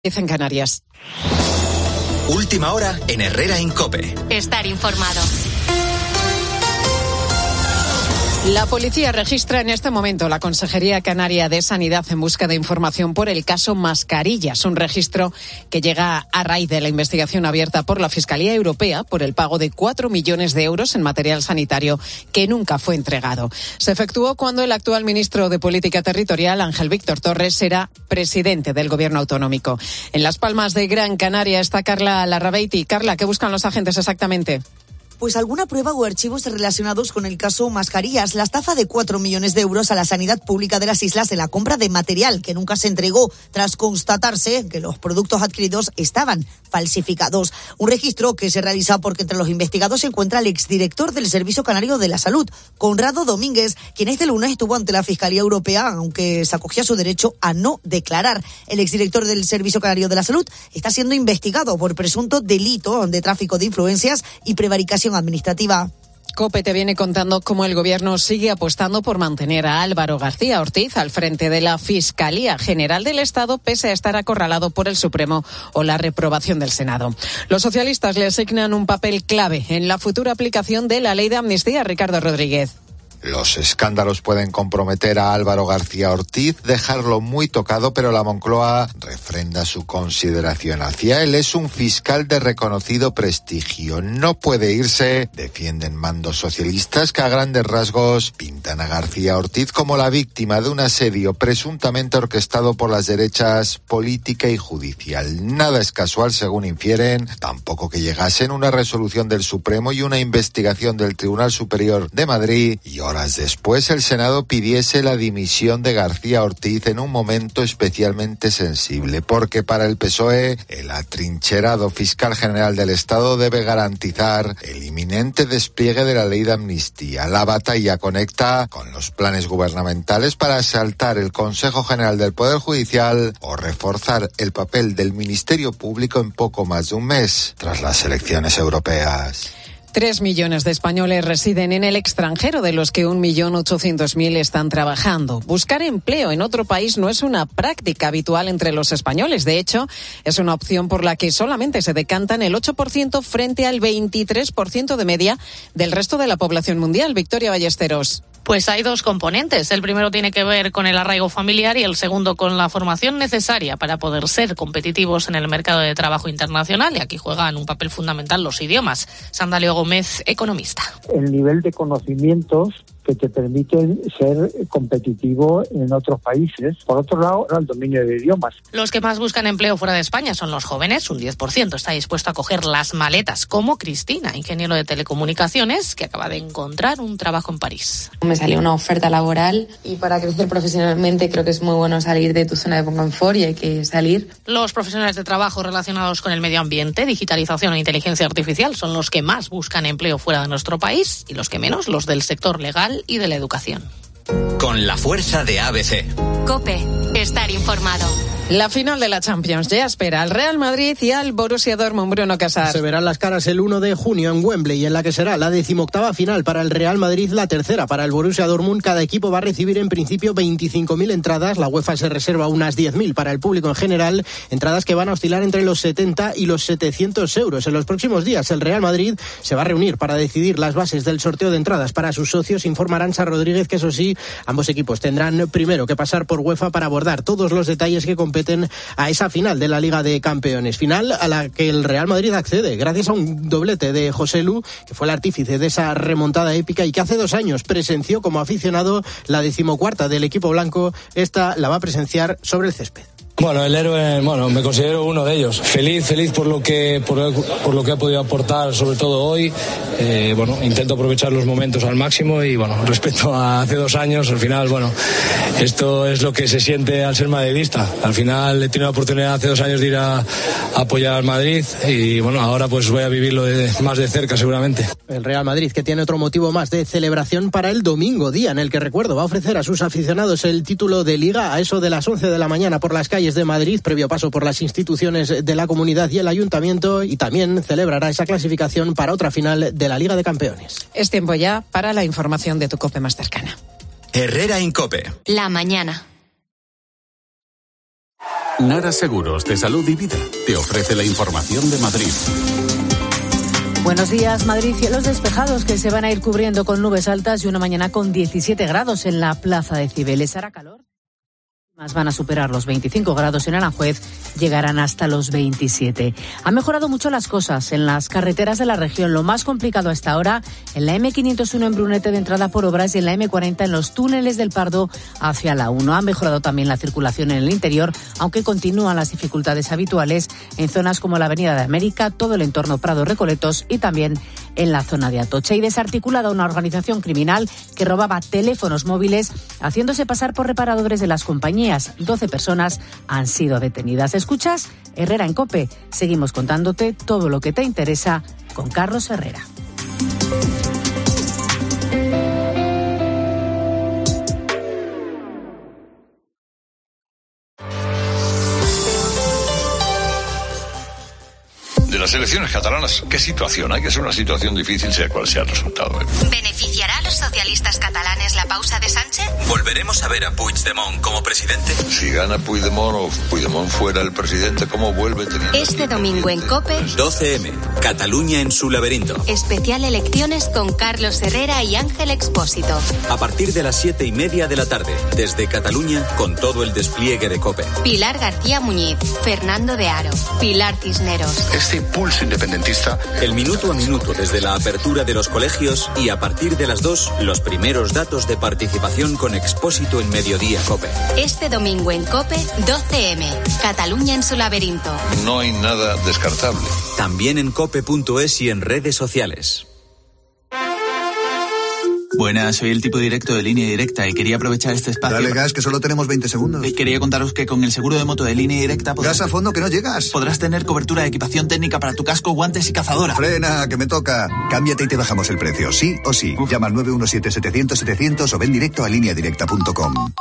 En Canarias. Última hora en Herrera en COPE. Estar informado. La policía registra en este momento la Consejería Canaria de Sanidad en busca de información por el caso Mascarillas, un registro que llega a raíz de la investigación abierta por la Fiscalía Europea por el pago de 4 millones de euros en material sanitario que nunca fue entregado. Se efectuó cuando el actual ministro de Política Territorial, Ángel Víctor Torres, era presidente del Gobierno autonómico. En Las Palmas de Gran Canaria está Carla Larrabeiti. Carla, ¿qué buscan los agentes exactamente? Pues alguna prueba o archivos relacionados con el caso Mascarillas, la estafa de 4 millones de euros a la sanidad pública de las islas en la compra de material que nunca se entregó tras constatarse que los productos adquiridos estaban falsificados. Un registro que se realiza porque entre los investigados se encuentra el exdirector del Servicio Canario de la Salud, Conrado Domínguez, quien este lunes estuvo ante la Fiscalía Europea, aunque se acogía a su derecho a no declarar. El exdirector del Servicio Canario de la Salud está siendo investigado por presunto delito de tráfico de influencias y prevaricación administrativa. COPE te viene contando cómo el Gobierno sigue apostando por mantener a Álvaro García Ortiz al frente de la Fiscalía General del Estado, pese a estar acorralado por el Supremo o la reprobación del Senado. Los socialistas le asignan un papel clave en la futura aplicación de la ley de amnistía. Ricardo Rodríguez. Los escándalos pueden comprometer a Álvaro García Ortiz, dejarlo muy tocado, pero la Moncloa refrenda su consideración hacia él. Es un fiscal de reconocido prestigio. No puede irse, defienden mandos socialistas que a grandes rasgos pintan a García Ortiz como la víctima de un asedio presuntamente orquestado por las derechas política y judicial. Nada es casual, según infieren, tampoco que llegasen una resolución del Supremo y una investigación del Tribunal Superior de Madrid y horas después el Senado pidiese la dimisión de García Ortiz en un momento especialmente sensible, porque para el PSOE el atrincherado fiscal general del Estado debe garantizar el inminente despliegue de la ley de amnistía. La batalla conecta con los planes gubernamentales para asaltar el Consejo General del Poder Judicial o reforzar el papel del Ministerio Público en poco más de un mes tras las elecciones europeas. 3 millones de españoles residen en el extranjero, de los que 1.800.000 están trabajando. Buscar empleo en otro país no es una práctica habitual entre los españoles. De hecho, es una opción por la que solamente se decantan el 8% frente al 23% de media del resto de la población mundial. Victoria Ballesteros. Pues hay dos componentes. El primero tiene que ver con el arraigo familiar y el segundo con la formación necesaria para poder ser competitivos en el mercado de trabajo internacional. Y aquí juegan un papel fundamental los idiomas. Sandalio Gómez, economista. El nivel de conocimientos que te permiten ser competitivo en otros países. Por otro lado, el dominio de idiomas. Los que más buscan empleo fuera de España son los jóvenes. Un 10% está dispuesto a coger las maletas, como Cristina, ingeniero de telecomunicaciones, que acaba de encontrar un trabajo en París. Me salió una oferta laboral y para crecer profesionalmente creo que es muy bueno salir de tu zona de confort y hay que salir. Los profesionales de trabajo relacionados con el medio ambiente, digitalización e inteligencia artificial son los que más buscan empleo fuera de nuestro país y los que menos, los del sector legal y de la educación. Con la fuerza de ABC. COPE, estar informado. La final de la Champions ya espera al Real Madrid y al Borussia Dortmund. Bruno Casar. Se verán las caras el 1 de junio en Wembley, en la que será la 18ª final para el Real Madrid, la tercera para el Borussia Dortmund. Cada equipo va a recibir en principio 25.000 entradas. La UEFA se reserva unas 10.000 para el público en general. Entradas que van a oscilar entre los 70 y los 700 euros. En los próximos días el Real Madrid se va a reunir para decidir las bases del sorteo de entradas para sus socios. Informa Arantxa Rodríguez que, eso sí, ambos equipos tendrán primero que pasar por UEFA para abordar todos los detalles que competen a esa final de la Liga de Campeones. Final a la que el Real Madrid accede gracias a un doblete de Joselu, que fue el artífice de esa remontada épica y que hace 2 años presenció como aficionado la 14ª del equipo blanco. Esta la va a presenciar sobre el césped. Bueno, el héroe, me considero uno de ellos. Feliz por lo que ha podido aportar, sobre todo hoy. Intento aprovechar los momentos al máximo y respecto a hace 2 años, al final, esto es lo que se siente al ser madridista. Al final he tenido la oportunidad hace 2 años de ir a apoyar al Madrid y ahora pues voy a vivirlo más de cerca seguramente. El Real Madrid, que tiene otro motivo más de celebración para el domingo, día en el que, recuerdo, va a ofrecer a sus aficionados el título de Liga a eso de las 11 de la mañana por las calles de Madrid, previo paso por las instituciones de la comunidad y el ayuntamiento, y también celebrará esa clasificación para otra final de la Liga de Campeones. Es tiempo ya para la información de tu COPE más cercana. Herrera en COPE. La mañana. Nara Seguros de Salud y Vida te ofrece la información de Madrid. Buenos días, Madrid. Cielos despejados que se van a ir cubriendo con nubes altas y una mañana con 17 grados en la Plaza de Cibeles. Hará calor. Más van a superar los 25 grados en Aranjuez, llegarán hasta los 27. Han mejorado mucho las cosas en las carreteras de la región. Lo más complicado hasta ahora en la M501 en Brunete de entrada por obras y en la M40 en los túneles del Pardo hacia la 1. Ha mejorado también la circulación en el interior, aunque continúan las dificultades habituales en zonas como la Avenida de América, todo el entorno Prado Recoletos y también en la zona de Atocha. Y desarticulada una organización criminal que robaba teléfonos móviles haciéndose pasar por reparadores de las compañías. 12 personas han sido detenidas. ¿Escuchas? Herrera en COPE. Seguimos contándote todo lo que te interesa con Carlos Herrera. De las elecciones catalanas, ¿qué situación? Hay que ser una situación difícil, sea cual sea el resultado. ¿Beneficiará a los socialistas catalanes la pausa de Sánchez? ¿Volveremos a ver a Puigdemont como presidente? Si gana Puigdemont o Puigdemont fuera el presidente, ¿cómo vuelve teniendo? Este domingo en COPE, 12M, Cataluña en su laberinto. Especial elecciones con Carlos Herrera y Ángel Expósito. A partir de las 7:30 de la tarde, desde Cataluña, con todo el despliegue de COPE. Pilar García Muñiz, Fernando de Haro, Pilar Cisneros. Este pulso independentista. El minuto a minuto desde la apertura de los colegios y a partir de las 2, los primeros datos de participación con Expósito en Mediodía COPE. Este domingo en COPE, 12M, Cataluña en su laberinto. No hay nada descartable. También en cope.es y en redes sociales. Buenas, soy el tipo directo de Línea Directa y quería aprovechar este espacio... Dale gas, que solo tenemos 20 segundos. Quería contaros que con el seguro de moto de Línea Directa... Gas a fondo, que no llegas. Podrás tener cobertura de equipación técnica para tu casco, guantes y cazadora. Frena, que me toca. Cámbiate y te bajamos el precio, sí o sí. Llama al 917-700-700 o ven directo a lineadirecta.com.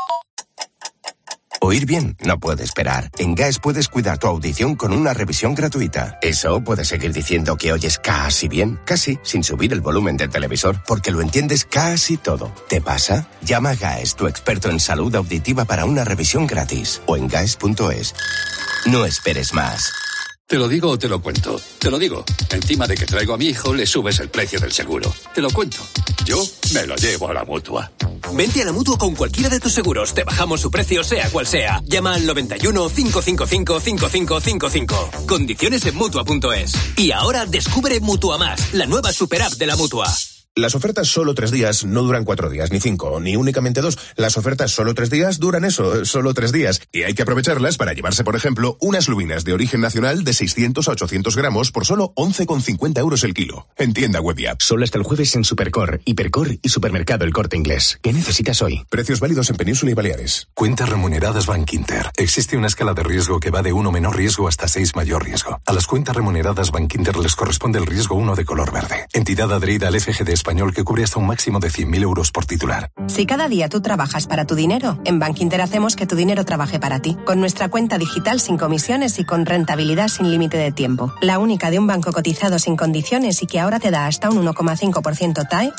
Oír bien no puede esperar. En GAES puedes cuidar tu audición con una revisión gratuita. Eso puedes seguir diciendo que oyes casi bien, casi, sin subir el volumen del televisor, porque lo entiendes casi todo. ¿Te pasa? Llama a GAES, tu experto en salud auditiva, para una revisión gratis. O en GAES.es. No esperes más. Te lo digo o te lo cuento. Te lo digo. Encima de que traigo a mi hijo, le subes el precio del seguro. Te lo cuento. Yo me lo llevo a la Mutua. Vente a la Mutua con cualquiera de tus seguros. Te bajamos su precio, sea cual sea. Llama al 91 555 5555. Condiciones en Mutua.es. Y ahora descubre Mutua Más, la nueva super app de la Mutua. Las ofertas solo 3 días no duran 4 días, ni 5, ni únicamente 2. Las ofertas solo 3 días duran eso, solo 3 días. Y hay que aprovecharlas para llevarse, por ejemplo, unas lubinas de origen nacional de 600 a 800 gramos por solo 11,50 euros el kilo. En tienda web y app. Solo hasta el jueves en Supercor, Hipercor y Supermercado El Corte Inglés. ¿Qué necesitas hoy? Precios válidos en Península y Baleares. Cuentas remuneradas Bankinter. Existe una escala de riesgo que va de 1 menor riesgo hasta 6 mayor riesgo. A las cuentas remuneradas Bankinter les corresponde el riesgo 1 de color verde. Entidad adherida al FGD español que cubre hasta un máximo de 100.000 euros por titular. Si cada día tú trabajas para tu dinero, en Bankinter hacemos que tu dinero trabaje para ti. Con nuestra cuenta digital sin comisiones y con rentabilidad sin límite de tiempo. La única de un banco cotizado sin condiciones y que ahora te da hasta un 1,5% TAE,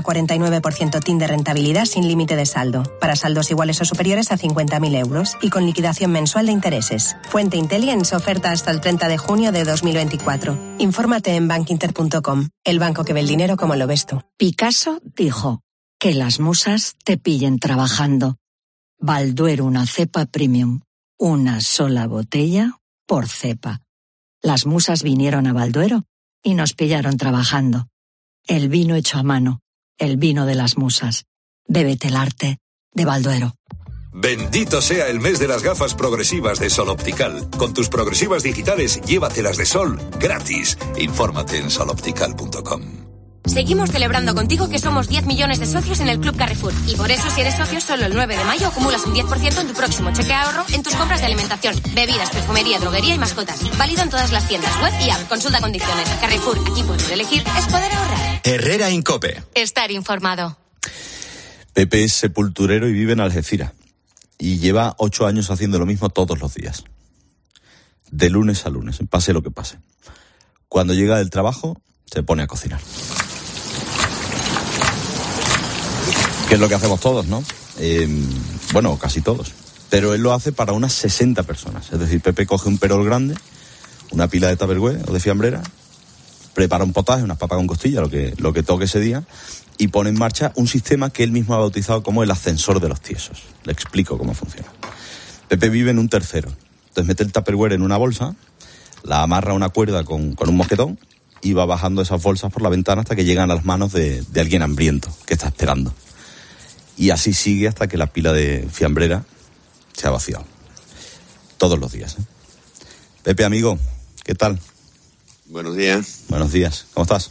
1,49% TIN de rentabilidad sin límite de saldo. Para saldos iguales o superiores a 50.000 euros y con liquidación mensual de intereses. Fuente Intelligence, oferta hasta el 30 de junio de 2024. Infórmate en bankinter.com. El banco que ve el dinero como lo ves tú. Picasso dijo, que las musas te pillen trabajando. Balduero, una cepa premium, una sola botella por cepa. Las musas vinieron a Balduero y nos pillaron trabajando. El vino hecho a mano, el vino de las musas. Bébete el arte de Balduero. Bendito sea el mes de las gafas progresivas de Sol Optical. Con tus progresivas digitales, llévatelas de Sol gratis. Infórmate en soloptical.com. Seguimos celebrando contigo que somos 10 millones de socios en el Club Carrefour. Y por eso, si eres socio, solo el 9 de mayo acumulas un 10% en tu próximo cheque ahorro en tus compras de alimentación, bebidas, perfumería, droguería y mascotas. Válido en todas las tiendas web y app. Consulta condiciones. Carrefour, aquí poder elegir es poder ahorrar. Herrera en COPE. Estar informado. Pepe es sepulturero y vive en Algeciras. Y lleva 8 años haciendo lo mismo todos los días. De lunes a lunes, pase lo que pase. Cuando llega del trabajo, se pone a cocinar. Que es lo que hacemos todos, ¿no? Bueno, casi todos. Pero él lo hace para unas 60 personas. Es decir, Pepe coge un perol grande, una pila de tupperware o de fiambrera, prepara un potaje, unas papas con costilla, lo que toque ese día, y pone en marcha un sistema que él mismo ha bautizado como el ascensor de los tiesos. Le explico cómo funciona. Pepe vive en un tercero. Entonces mete el tupperware en una bolsa, la amarra a una cuerda con un mosquetón y va bajando esas bolsas por la ventana hasta que llegan a las manos de alguien hambriento que está esperando. Y así sigue hasta que la pila de fiambrera se ha vaciado. Todos los días, ¿eh? Pepe, amigo, ¿qué tal? Buenos días. Buenos días. ¿Cómo estás?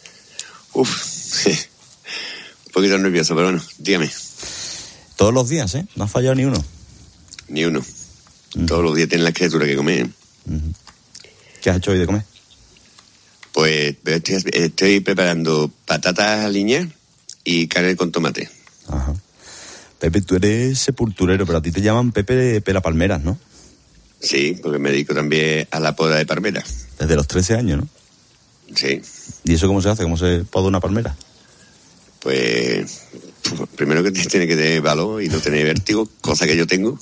Un poquito nervioso, pero bueno, dígame. Todos los días, ¿eh? No has fallado ni uno. Ni uno. Todos los días tienen la criatura que comer. ¿Qué has hecho hoy de comer? Pues estoy preparando patatas aliñadas y carne con tomate. Ajá. Pepe, tú eres sepulturero, pero a ti te llaman Pepe de Pelapalmeras, ¿no? Sí, porque me dedico también a la poda de palmeras. Desde los 13 años, ¿no? Sí. ¿Y eso cómo se hace? ¿Cómo se poda una palmera? Pues primero que tiene que tener valor y no tener vértigo, cosa que yo tengo.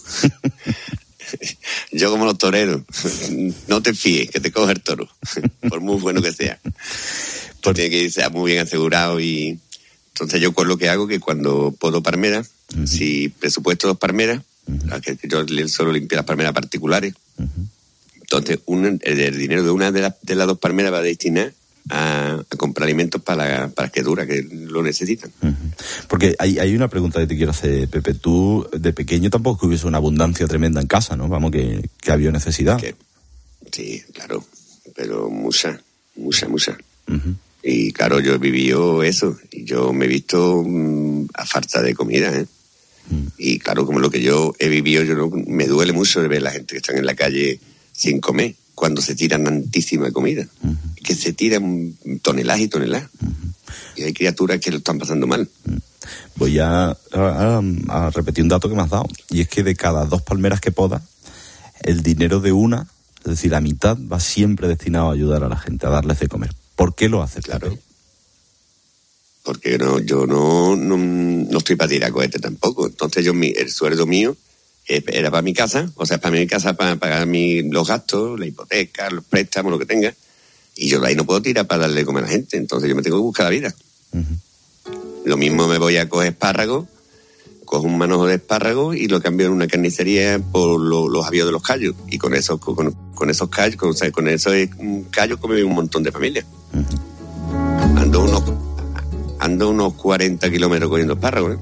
Yo como los toreros, no te fíes que te coge el toro, por muy bueno que sea. Tiene que ser muy bien asegurado y entonces yo con lo que hago que cuando podo palmeras, si presupuesto 2 palmeras, que yo solo limpio las palmeras particulares, entonces el dinero de una de las 2 palmeras va a destinar a comprar alimentos para las criaturas que lo necesitan. Porque hay una pregunta que te quiero hacer, Pepe. Tú de pequeño tampoco que hubiese una abundancia tremenda en casa, ¿no? Vamos, que había necesidad. Sí, claro, pero mucha. Y claro, yo he vivido eso, y yo me he visto a falta de comida, ¿eh? Y claro, como lo que yo he vivido, me duele mucho de ver a la gente que está en la calle sin comer, cuando se tiran tantísima comida, que se tiran toneladas y toneladas. Y hay criaturas que lo están pasando mal. Voy a repetir un dato que me has dado, y es que de cada 2 palmeras que podas, el dinero de una, es decir, la mitad, va siempre destinado a ayudar a la gente, a darles de comer. ¿Por qué lo haces? Claro. Pepe? Porque yo no estoy para tirar cohetes tampoco. Entonces el sueldo mío era para mi casa, o sea, para mi casa, para pagar los gastos, la hipoteca, los préstamos, lo que tenga. Y yo de ahí no puedo tirar para darle de comer a la gente. Entonces yo me tengo que buscar la vida. Lo mismo me voy a coger espárragos, cojo un manojo de espárragos y lo cambio en una carnicería por los avíos de los callos. Y con esos callos, con esos callos come un montón de familias. Ando unos 40 kilómetros cogiendo espárragos, ¿eh?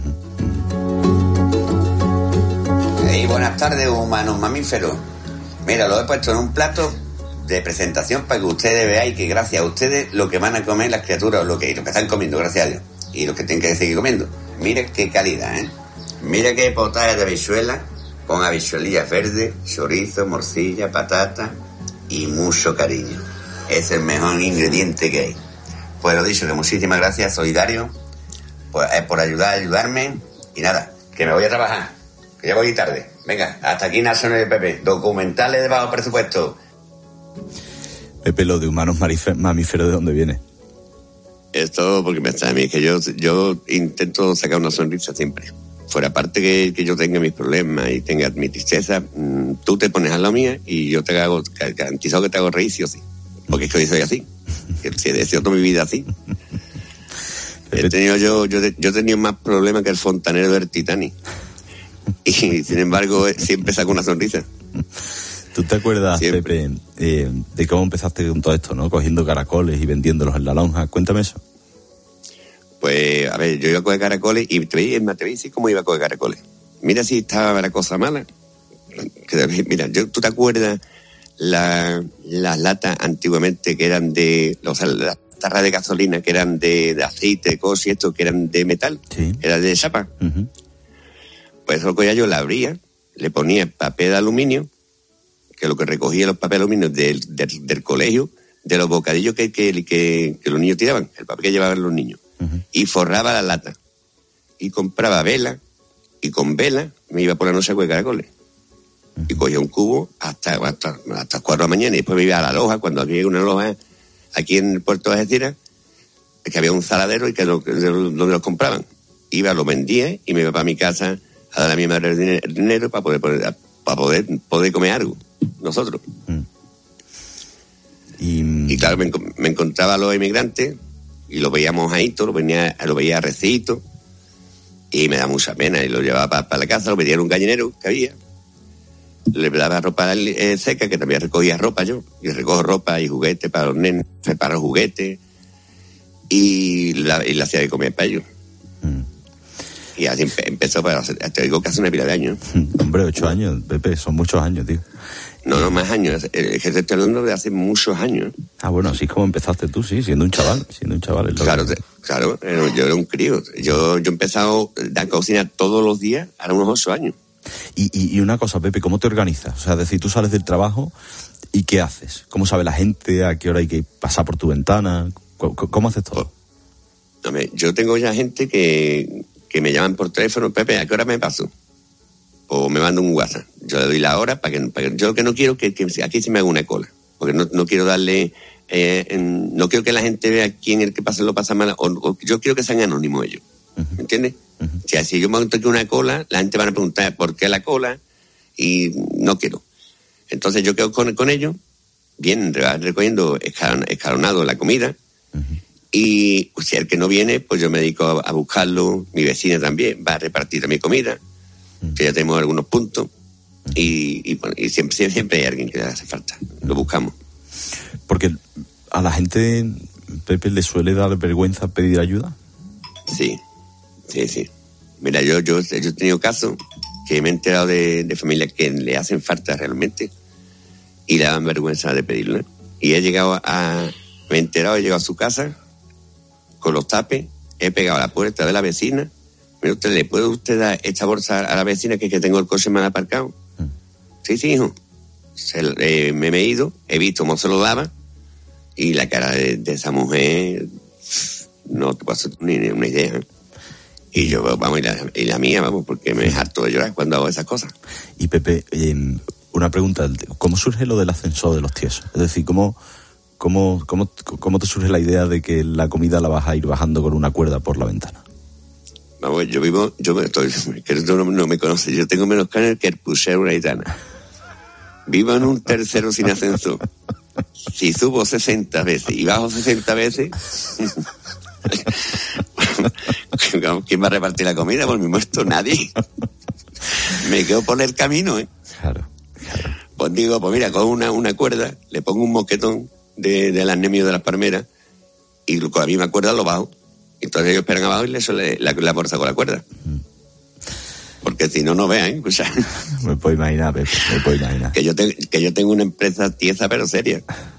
Buenas tardes, humanos mamíferos. Mira, lo he puesto en un plato de presentación para que ustedes veáis que gracias a ustedes lo que van a comer las criaturas, lo que están comiendo, gracias a Dios, y lo que tienen que seguir comiendo. Mira qué calidad, ¿eh? Mira qué potaje de habichuelas, con habichuelillas verdes, chorizo, morcilla, patata y mucho cariño. Es el mejor ingrediente que hay. Pues lo dicho, que muchísimas gracias, solidario, pues, por ayudarme, y nada, que me voy a trabajar, que ya voy tarde. Venga, hasta aquí Naciones de Pepe, documentales de bajo presupuesto. Pepe, lo de humanos mamíferos, ¿de dónde viene? Esto porque me está a mí, que yo intento sacar una sonrisa siempre. Fuera parte que yo tenga mis problemas y tenga mi tristeza, tú te pones a la mía y yo te garantizo que te hago reír sí o sí. Porque es que hoy soy así. Que si he deseado toda mi vida así. He tenido más problemas que el fontanero del Titanic. Y sin embargo siempre saco una sonrisa. ¿Tú te acuerdas, siempre, Pepe, de cómo empezaste con todo esto, ¿no? Cogiendo caracoles y vendiéndolos en la lonja. Cuéntame eso. Pues, a ver, yo iba a coger caracoles y te voy a decir cómo iba a coger caracoles. Mira si estaba la cosa mala. Mira, ¿tú te acuerdas las latas antiguamente que eran las tarras de gasolina que eran de aceite, cosas y esto, que eran de metal? Sí. Era de chapa. Pues eso que yo la abría, le ponía papel de aluminio, que lo que recogía los papeles de aluminio del colegio, de los bocadillos que los niños tiraban, el papel que llevaban los niños, y forraba la lata. Y compraba vela, y con vela me iba por la noche a coger caracoles. Y cogía un cubo hasta 4 de la mañana, y después me iba a la loja, cuando había una loja aquí en el puerto de Algeciras, que había un saladero y donde los compraban. Iba, lo vendía y me iba para mi casa a dar a mi madre el dinero para poder comer algo, nosotros. Y claro, me encontraba a los inmigrantes y los veíamos ahí, lo veía recito, y me da mucha pena, y lo llevaba para la casa, lo metía en un gallinero que había, le daba ropa seca, que también recogía ropa yo, y recojo ropa y juguetes para los nenes, preparo juguetes, y le hacía de comer para ellos. Y así empezó, te digo que hace una pila de años. Hombre, 8 años, Pepe, son muchos años, tío. No, más años. Es que te estoy hablando de hace muchos años. Ah, bueno, así es como empezaste tú, sí, siendo un chaval. Claro, yo era un crío. Yo he empezado a cocinar todos los días, ahora unos 8 años. Y una cosa, Pepe, ¿cómo te organizas? O sea, es decir, tú sales del trabajo y ¿qué haces? ¿Cómo sabe la gente? ¿A qué hora hay que pasar por tu ventana? ¿Cómo haces todo? Yo tengo ya gente que me llaman por teléfono, Pepe, ¿a qué hora me paso? O me mando un WhatsApp. Yo le doy la hora para que yo lo que no quiero que aquí se me haga una cola, porque no quiero darle, no quiero que la gente vea quién es el que lo pasa mal, o yo quiero que sean anónimos ellos, ¿me entiendes? O sea, si yo me monto aquí una cola, la gente va a preguntar por qué la cola, y no quiero. Entonces yo quedo con ellos, bien, recogiendo escalonado la comida, y si el que no viene, pues yo me dedico a buscarlo, mi vecina también va a repartir mi comida, que ya tenemos algunos puntos, y siempre hay alguien que le hace falta, lo buscamos. Porque a la gente, Pepe, ¿le suele dar vergüenza pedir ayuda? Sí. Mira, yo he tenido casos que me he enterado de familias que le hacen falta realmente y le dan vergüenza de pedirla. Y he llegado he llegado a su casa con los tapes, he pegado a la puerta de la vecina. Mira, usted, ¿le puede usted dar esta bolsa a la vecina que tengo el coche mal aparcado? Sí, hijo. Me he ido, he visto cómo se lo daba, y la cara de esa mujer, no te puedo hacer ni una idea. Y yo, vamos, y la mía, vamos, porque me harto de llorar cuando hago esas cosas. Y Pepe, una pregunta, ¿cómo surge lo del ascensor de los tiesos? Es decir, ¿cómo te surge la idea de que la comida la vas a ir bajando con una cuerda por la ventana? Vamos, que no me conoce, yo tengo menos canas que el pusero una gitana. Vivo en un tercero sin ascensor. Si subo 60 veces y bajo 60 veces, ¿quién va a repartir la comida? Por mi muerto, nadie. Me quedo por el camino, ¿eh? Claro. Pues digo, pues mira, cojo una cuerda, le pongo un mosquetón del anemio de las palmeras, y con la misma cuerda lo bajo. Entonces ellos esperan abajo y le suele la bolsa con la cuerda. Porque si no vean, o sea. Me puedo imaginar, Pepe, Que yo tengo una empresa tiesa pero seria.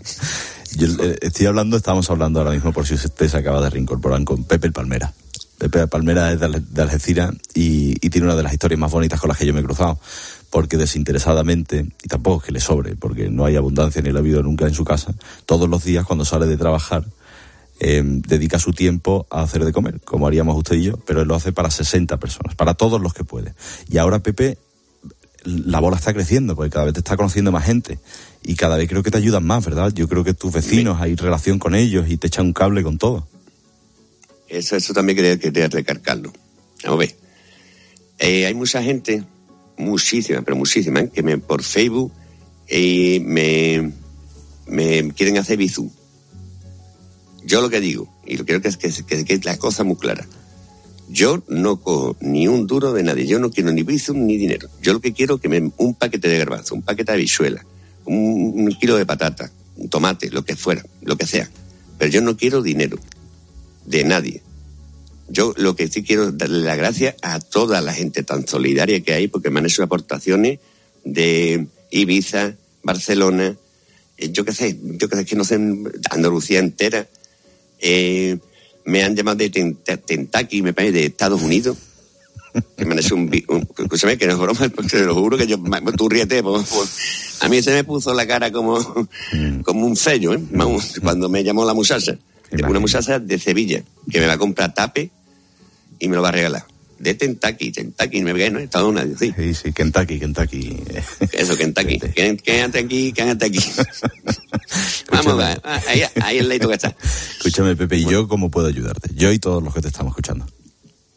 Estamos hablando ahora mismo, por si usted se acaba de reincorporar, con Pepe el Palmera. Pepe el Palmera es de Algeciras y tiene una de las historias más bonitas con las que yo me he cruzado, porque desinteresadamente, y tampoco es que le sobre, porque no hay abundancia ni la ha habido nunca en su casa, todos los días cuando sale de trabajar, dedica su tiempo a hacer de comer, como haríamos usted y yo, pero él lo hace para 60 personas, para todos los que puede. Y ahora, Pepe, la bola está creciendo, porque cada vez te está conociendo más gente, y cada vez creo que te ayudan más, ¿verdad? Yo creo que tus vecinos, hay relación con ellos y te echan un cable con todo. Eso también quería recargarlo. Vamos a ver. Hay mucha gente, muchísima, que por Facebook me quieren hacer bizum. Yo lo que digo, y lo que quiero que la cosa muy clara. Yo no cojo ni un duro de nadie. Yo no quiero ni bizum ni dinero. Yo lo que quiero es que un paquete de garbanzo, un paquete de habichuelas, un kilo de patata, un tomate, lo que fuera, lo que sea. Pero yo no quiero dinero de nadie. Yo lo que sí quiero es darle las gracias a toda la gente tan solidaria que hay, porque me han hecho aportaciones de Ibiza, Barcelona, yo qué sé, que no sé, Andalucía entera. Me han llamado de Kentucky, me parece, de Estados Unidos, que me han hecho escúchame, que no es broma, porque te lo juro que tú ríete, pues, a mí se me puso la cara como un sello, ¿eh? Vamos, cuando me llamó la muchacha. Una muchacha de Sevilla que me va a comprar tape y me lo va a regalar. De Kentucky, me ve, ¿no? Estados Unidos, sí. Sí, Kentucky. Eso, Kentucky. Quédate aquí. Vamos, ahí el leito que está. Escúchame, Pepe, ¿y yo cómo puedo ayudarte? Yo y todos los que te estamos escuchando.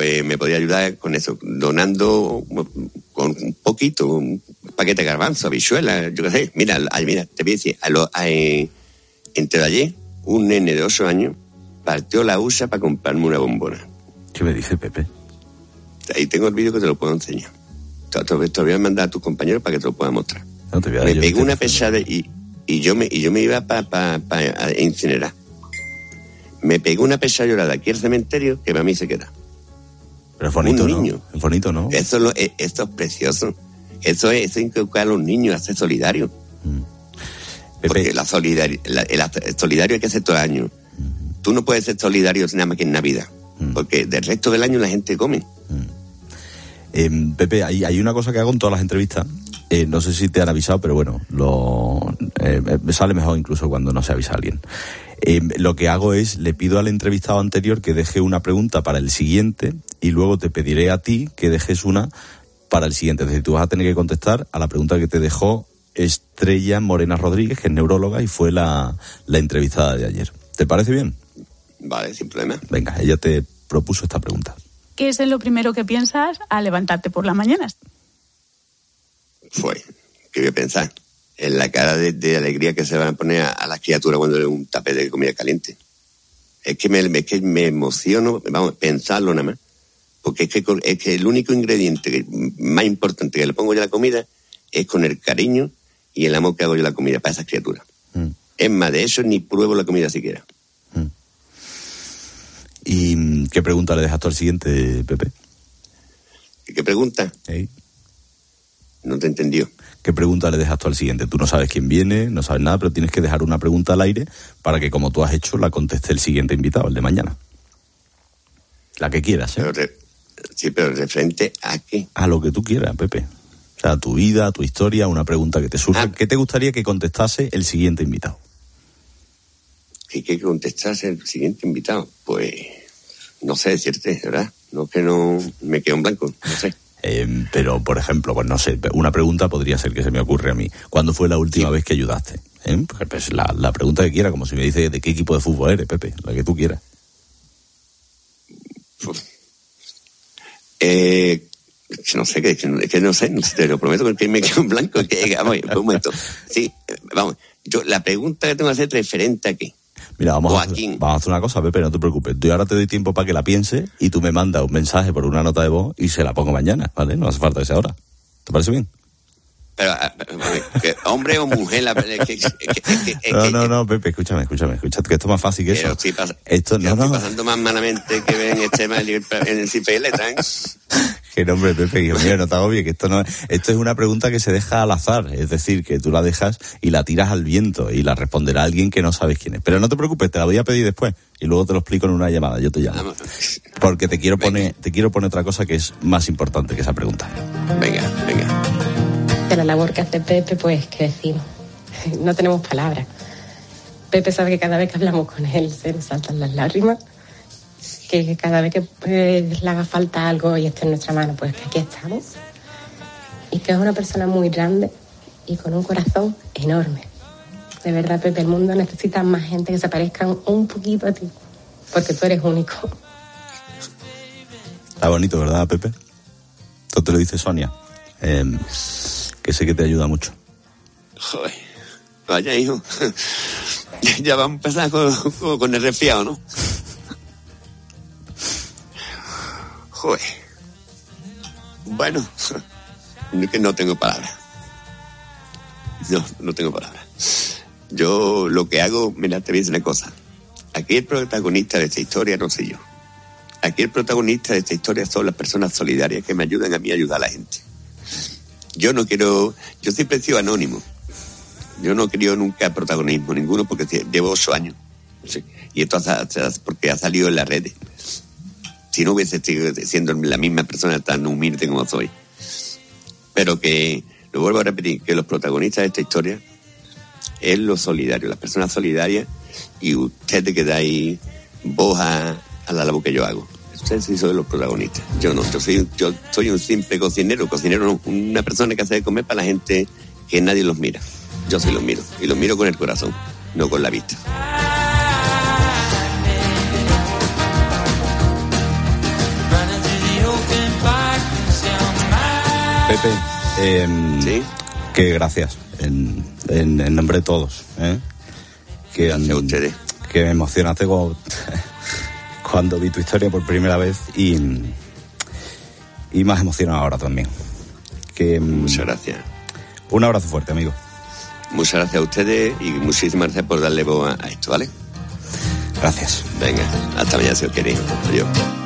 pues me podía ayudar con eso, donando con un poquito, un paquete de garbanzo, habichuelas, yo qué sé. Mira, te voy a decir, entre ayer, un nene de 8 años partió la USA para comprarme una bombona. ¿Qué me dice Pepe? Ahí tengo el vídeo que te lo puedo enseñar. Te voy a mandar a tus compañeros para que te lo puedan mostrar. No te voy a me pegó una pesada y yo me iba para incinerar. Me pegó una pesada llorada aquí al cementerio que para mí se queda. Pero es bonito, un ¿no? niño. Es bonito, ¿no? Esto es precioso. Eso es inculcar a los niños a ser solidarios. Porque la solidario hay que hacer todo el año. Tú no puedes ser solidario nada más que en Navidad. Porque del resto del año la gente come. Pepe, hay una cosa que hago en todas las entrevistas. No sé si te han avisado, pero bueno, me sale mejor incluso cuando no se avisa a alguien. Lo que hago es, le pido al entrevistado anterior que deje una pregunta para el siguiente y luego te pediré a ti que dejes una para el siguiente. Es decir, tú vas a tener que contestar a la pregunta que te dejó Estrella Morena Rodríguez, que es neuróloga y fue la entrevistada de ayer. ¿Te parece bien? Vale, sin problema. Venga, ella te propuso esta pregunta. ¿Qué es lo primero que piensas al levantarte por las mañanas? ¿Qué voy a pensar? En la cara de alegría que se van a poner a las criaturas cuando le un tapete de comida caliente. Es que me emociono, vamos, pensarlo nada más. Porque es que el único ingrediente más importante que le pongo yo a la comida es con el cariño y el amor que hago yo a la comida para esas criaturas. Es más, de eso ni pruebo la comida siquiera. ¿Y qué pregunta le dejas tú al siguiente, Pepe? ¿Qué pregunta? ¿Eh? No te entendió. ¿Qué pregunta le dejas tú al siguiente? Tú no sabes quién viene, no sabes nada, pero tienes que dejar una pregunta al aire para que, como tú has hecho, la conteste el siguiente invitado, el de mañana. La que quieras, ¿eh? Pero referente a qué. A lo que tú quieras, Pepe. O sea, a tu vida, a tu historia, una pregunta que te surja. ¿Qué te gustaría que contestase el siguiente invitado? ¿Qué contestase el siguiente invitado? Pues no sé decirte, ¿verdad? No, que no me quedo en blanco, no sé. Pero, por ejemplo, pues no sé, una pregunta podría ser que se me ocurre a mí. ¿Cuándo fue la última vez que ayudaste? Pues la pregunta que quiera, como si me dice de qué equipo de fútbol eres, Pepe, la que tú quieras. No sé, que no sé, te lo prometo que me quedo en blanco. Vamos, un momento. Sí, vamos, la pregunta que tengo que hacer es referente a qué. Mira, vamos a hacer una cosa, Pepe, no te preocupes. Yo ahora te doy tiempo para que la pienses y tú me mandas un mensaje por una nota de voz y se la pongo mañana, ¿vale? No hace falta que sea ahora. ¿Te parece bien? Pero, ¿hombre o mujer? No, Pepe, escúchame, que esto es más fácil que eso. Estoy pasando más malamente que ver en el tema en el CPL, Que no, hombre, Pepe, hijo mío, no te agobies, que esto es una pregunta que se deja al azar, es decir, que tú la dejas y la tiras al viento y la responderá alguien que no sabes quién es. Pero no te preocupes, te la voy a pedir después y luego te lo explico en una llamada, yo te llamo. Porque te quiero poner otra cosa que es más importante que esa pregunta. Venga. De la labor que hace Pepe, pues, ¿qué decimos? No tenemos palabras. Pepe sabe que cada vez que hablamos con él se nos saltan las lágrimas, que cada vez que le haga falta algo y esté en nuestra mano, pues que aquí estamos. Y que es una persona muy grande y con un corazón enorme. De verdad, Pepe, el mundo necesita más gente que se parezcan un poquito a ti, porque tú eres único. Está bonito, ¿verdad, Pepe? Esto te lo dice Sonia. Que sé que te ayuda mucho. Joder, vaya hijo. Ya vamos a empezar con el resfriado, ¿no? Joder. Bueno, que no tengo palabras. No tengo palabras. Yo lo que hago, mira, te voy a decir una cosa. Aquí el protagonista de esta historia no soy yo. Aquí el protagonista de esta historia son las personas solidarias que me ayudan a mí a ayudar a la gente. Yo siempre he sido anónimo. Yo no he querido nunca protagonismo ninguno porque llevo 8 años. ¿Sí? Y esto porque ha salido en las redes. Si no hubiese siendo la misma persona tan humilde como soy. Pero que, lo vuelvo a repetir, que los protagonistas de esta historia es lo solidario, las personas solidarias, y ustedes que dais voz a la labor que yo hago. Ustedes sí son los protagonistas. Yo no, yo soy un simple cocinero no, una persona que hace de comer para la gente que nadie los mira. Yo sí los miro, y los miro con el corazón, no con la vista. Pepe, ¿sí? Que gracias, en nombre de todos. Que gracias a ustedes. Que me emocionaste cuando vi tu historia por primera vez y más emocionado ahora también. Muchas gracias. Un abrazo fuerte, amigo. Muchas gracias a ustedes y muchísimas gracias por darle voz a esto, ¿vale? Gracias. Venga, hasta mañana si os queréis. Adiós.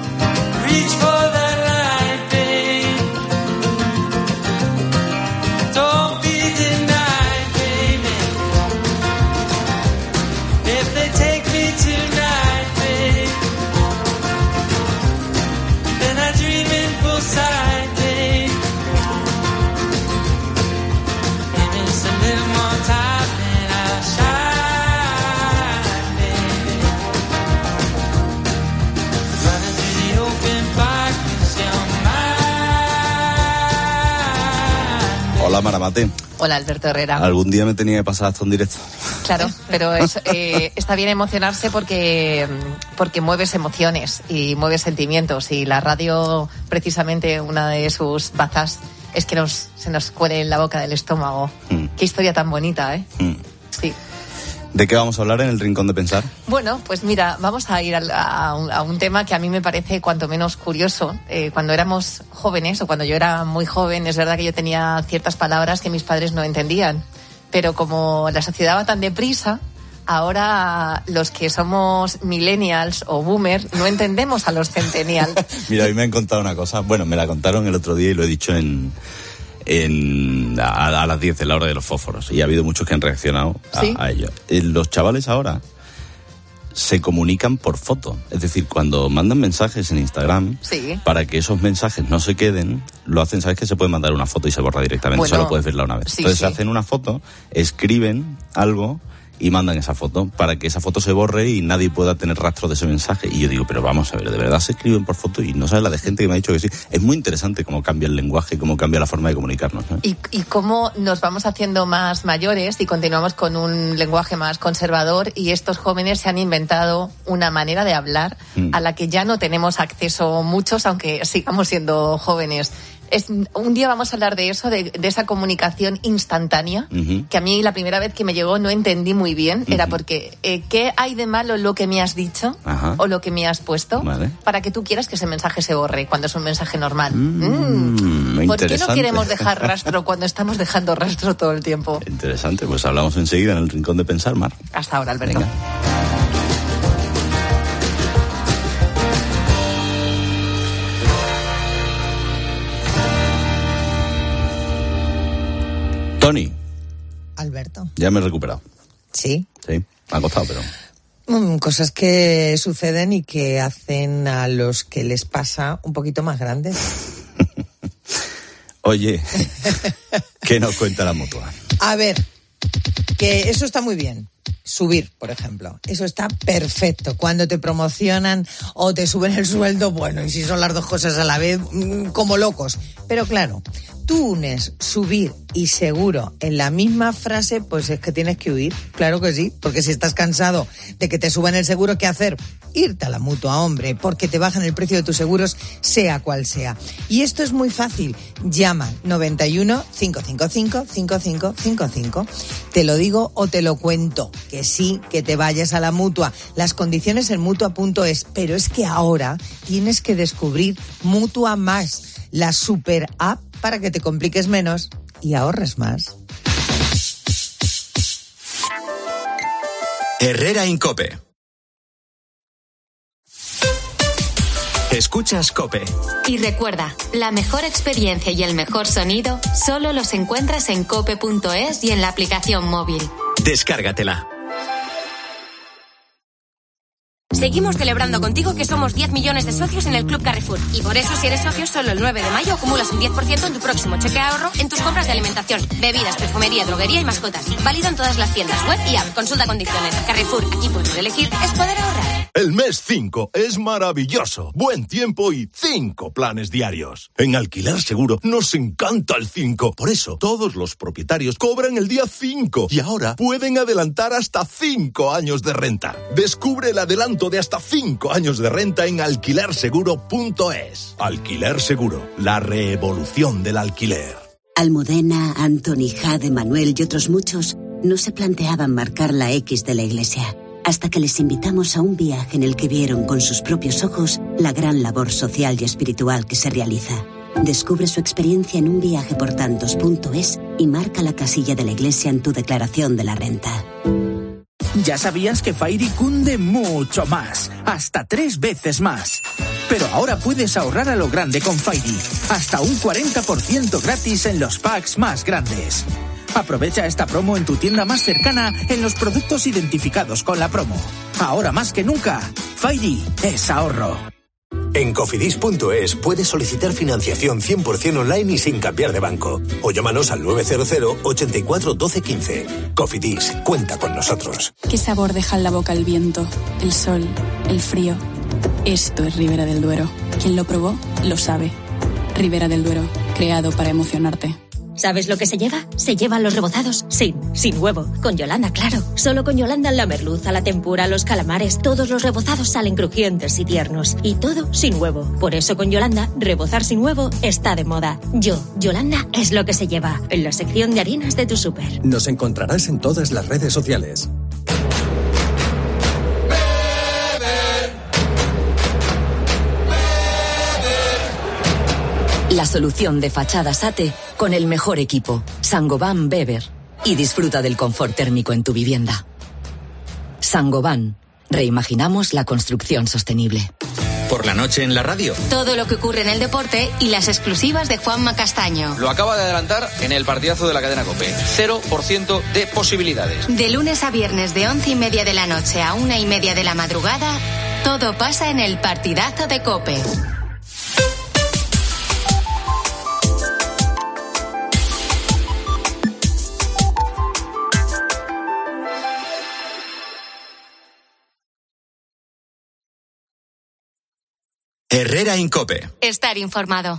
Hola, Maramate. Hola, Alberto Herrera. Algún día me tenía que pasar hasta un directo. Claro, pero está bien emocionarse porque mueves emociones y mueves sentimientos. Y la radio, precisamente, una de sus bazas es que se nos cuele en la boca del estómago. Qué historia tan bonita, ¿eh? Sí. ¿De qué vamos a hablar en el Rincón de Pensar? Bueno, pues mira, vamos a ir a un tema que a mí me parece cuanto menos curioso. Cuando éramos jóvenes, o cuando yo era muy joven, es verdad que yo tenía ciertas palabras que mis padres no entendían. Pero como la sociedad va tan deprisa, ahora los que somos millennials o boomers no entendemos a los centennials. Mira, a mí me han contado una cosa. Bueno, me la contaron el otro día y lo he dicho a las 10 de la hora de los fósforos, y ha habido muchos que han reaccionado a ello. Los chavales ahora se comunican por foto, es decir, cuando mandan mensajes en Instagram, para que esos mensajes no se queden, lo hacen, ¿sabes? Que se puede mandar una foto y se borra directamente, bueno, solo puedes verla una vez. Entonces hacen una foto, escriben algo y mandan esa foto para que esa foto se borre y nadie pueda tener rastro de ese mensaje. Y yo digo, pero vamos a ver, ¿de verdad se escriben por foto? Y no sabes la de gente que me ha dicho que sí. Es muy interesante cómo cambia el lenguaje, cómo cambia la forma de comunicarnos, ¿no? Y cómo nos vamos haciendo más mayores y continuamos con un lenguaje más conservador, y estos jóvenes se han inventado una manera de hablar a la que ya no tenemos acceso muchos, aunque sigamos siendo jóvenes. Un día vamos a hablar de eso, de esa comunicación instantánea, que a mí la primera vez que me llegó no entendí muy bien. Era porque, ¿qué hay de malo lo que me has dicho o lo que me has puesto para que tú quieras que ese mensaje se borre cuando es un mensaje normal? ¿Por qué no queremos dejar rastro cuando estamos dejando rastro todo el tiempo? Interesante, pues hablamos enseguida en el Rincón de Pensar, Mar. Hasta ahora, Alberto. Venga. Tony. Alberto. Ya me he recuperado. ¿Sí? Sí, me ha costado, pero... Cosas que suceden y que hacen a los que les pasa un poquito más grandes. Oye, ¿qué nos cuenta la Mutua? A ver, que eso está muy bien. Subir, por ejemplo. Eso está perfecto. Cuando te promocionan o te suben el sueldo, bueno, y si son las dos cosas a la vez, como locos. Pero claro, tú unes subir y seguro en la misma frase, pues es que tienes que huir. Claro que sí, porque si estás cansado de que te suban el seguro, ¿qué hacer? Irte a la Mutua, hombre, porque te bajan el precio de tus seguros, sea cual sea. Y esto es muy fácil. Llama 91 555 5555. Te lo digo o te lo cuento. Que sí, que te vayas a la Mutua. Las condiciones en Mutua.es. Pero es que ahora tienes que descubrir Mutua Más, la super app para que te compliques menos y ahorres más. Herrera Incope. Escuchas COPE. Y recuerda, la mejor experiencia y el mejor sonido solo los encuentras en cope.es y en la aplicación móvil. Descárgatela. Seguimos celebrando contigo que somos 10 millones de socios en el Club Carrefour. Y por eso, si eres socio, solo el 9 de mayo acumulas un 10% en tu próximo cheque ahorro en tus compras de alimentación, bebidas, perfumería, droguería y mascotas. Válido en todas las tiendas, web y app. Consulta condiciones. Carrefour, aquí poder elegir es poder ahorrar. El mes 5 es maravilloso. Buen tiempo y 5 planes diarios. En Alquiler Seguro nos encanta el 5. Por eso, todos los propietarios cobran el día 5. Y ahora pueden adelantar hasta 5 años de renta. Descubre el adelanto de hasta 5 años de renta en alquilerseguro.es. Alquiler Seguro, la revolución del alquiler. Almudena, Antoni, Jade, Manuel y otros muchos no se planteaban marcar la X de la iglesia, hasta que les invitamos a un viaje en el que vieron con sus propios ojos la gran labor social y espiritual que se realiza. Descubre su experiencia en unviajeportantos.es y marca la casilla de la iglesia en tu declaración de la renta. ¿Ya sabías que Fairy cunde mucho más? Hasta 3 veces más. Pero ahora puedes ahorrar a lo grande con Fairy. Hasta un 40% gratis en los packs más grandes. Aprovecha esta promo en tu tienda más cercana en los productos identificados con la promo. Ahora más que nunca, Fairy es ahorro. En Cofidis.es puedes solicitar financiación 100% online y sin cambiar de banco. O llámanos al 900 84 12 15. Cofidis, cuenta con nosotros. ¿Qué sabor deja en la boca el viento, el sol, el frío? Esto es Ribera del Duero. Quien lo probó, lo sabe. Ribera del Duero, creado para emocionarte. ¿Sabes lo que se lleva? Se llevan los rebozados sin huevo. Con Yolanda, claro. Solo con Yolanda la merluza, la tempura, los calamares, todos los rebozados salen crujientes y tiernos. Y todo sin huevo. Por eso con Yolanda, rebozar sin huevo está de moda. Yolanda es lo que se lleva. En la sección de harinas de tu súper. Nos encontrarás en todas las redes sociales. La solución de fachadas ATE con el mejor equipo, Saint-Gobain Weber. Y disfruta del confort térmico en tu vivienda. Saint-Gobain. Reimaginamos la construcción sostenible. Por la noche en la radio. Todo lo que ocurre en el deporte y las exclusivas de Juanma Castaño. Lo acaba de adelantar en el partidazo de la cadena COPE. 0% de posibilidades. De lunes a viernes de 11:30 de la noche a 1:30 de la madrugada, todo pasa en el partidazo de COPE. Herrera Incope. Estar informado.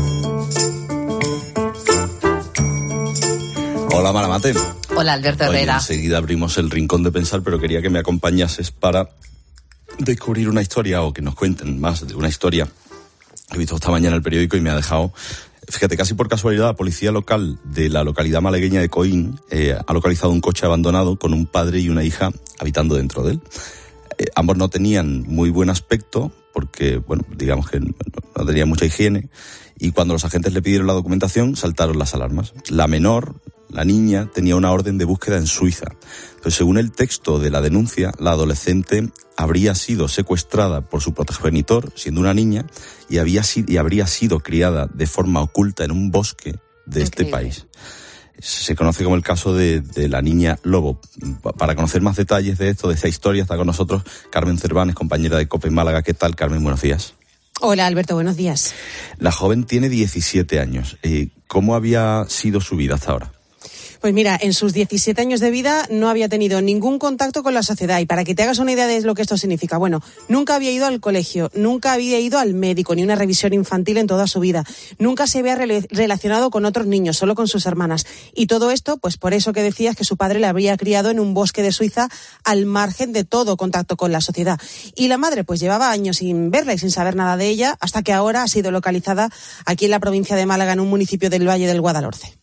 Hola, Maramate. Hola, Alberto Herrera. Enseguida abrimos el rincón de pensar, pero quería que me acompañases para descubrir una historia o que nos cuenten más de una historia. He visto esta mañana el periódico y me ha dejado... Fíjate, casi por casualidad, la policía local de la localidad malagueña de Coín ha localizado un coche abandonado con un padre y una hija habitando dentro de él. Ambos no tenían muy buen aspecto porque, bueno, digamos que no tenían mucha higiene, y cuando los agentes le pidieron la documentación saltaron las alarmas. La menor, la niña, tenía una orden de búsqueda en Suiza. Pero según el texto de la denuncia, la adolescente habría sido secuestrada por su progenitor, siendo una niña, y habría sido criada de forma oculta en un bosque de este país. Se conoce como el caso de la niña Lobo. Para conocer más detalles de esto, de esta historia, está con nosotros Carmen Cervanes, compañera de COPE en Málaga. ¿Qué tal, Carmen? Buenos días. Hola, Alberto, buenos días. La joven tiene 17 años. ¿Cómo había sido su vida hasta ahora? Pues mira, en sus 17 años de vida no había tenido ningún contacto con la sociedad. Y para que te hagas una idea de lo que esto significa, bueno, nunca había ido al colegio, nunca había ido al médico, ni una revisión infantil en toda su vida. Nunca se había relacionado con otros niños, solo con sus hermanas. Y todo esto, pues por eso que decías que su padre la habría criado en un bosque de Suiza al margen de todo contacto con la sociedad. Y la madre, pues llevaba años sin verla y sin saber nada de ella, hasta que ahora ha sido localizada aquí en la provincia de Málaga, en un municipio del Valle del Guadalhorce.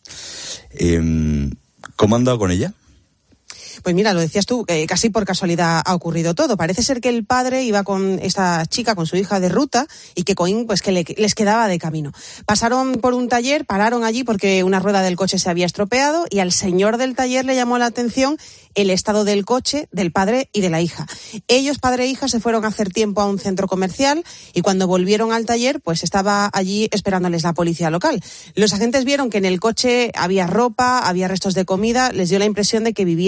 ¿Cómo han dado con ella? Pues mira, lo decías tú, casi por casualidad ha ocurrido todo. Parece ser que el padre iba con esta chica, con su hija, de ruta, y que Coín, pues que les quedaba de camino. Pasaron por un taller, pararon allí porque una rueda del coche se había estropeado, y al señor del taller le llamó la atención el estado del coche, del padre y de la hija. Ellos, padre e hija, se fueron a hacer tiempo a un centro comercial, y cuando volvieron al taller, pues estaba allí esperándoles la policía local. Los agentes vieron que en el coche había ropa, había restos de comida, les dio la impresión de que vivían allí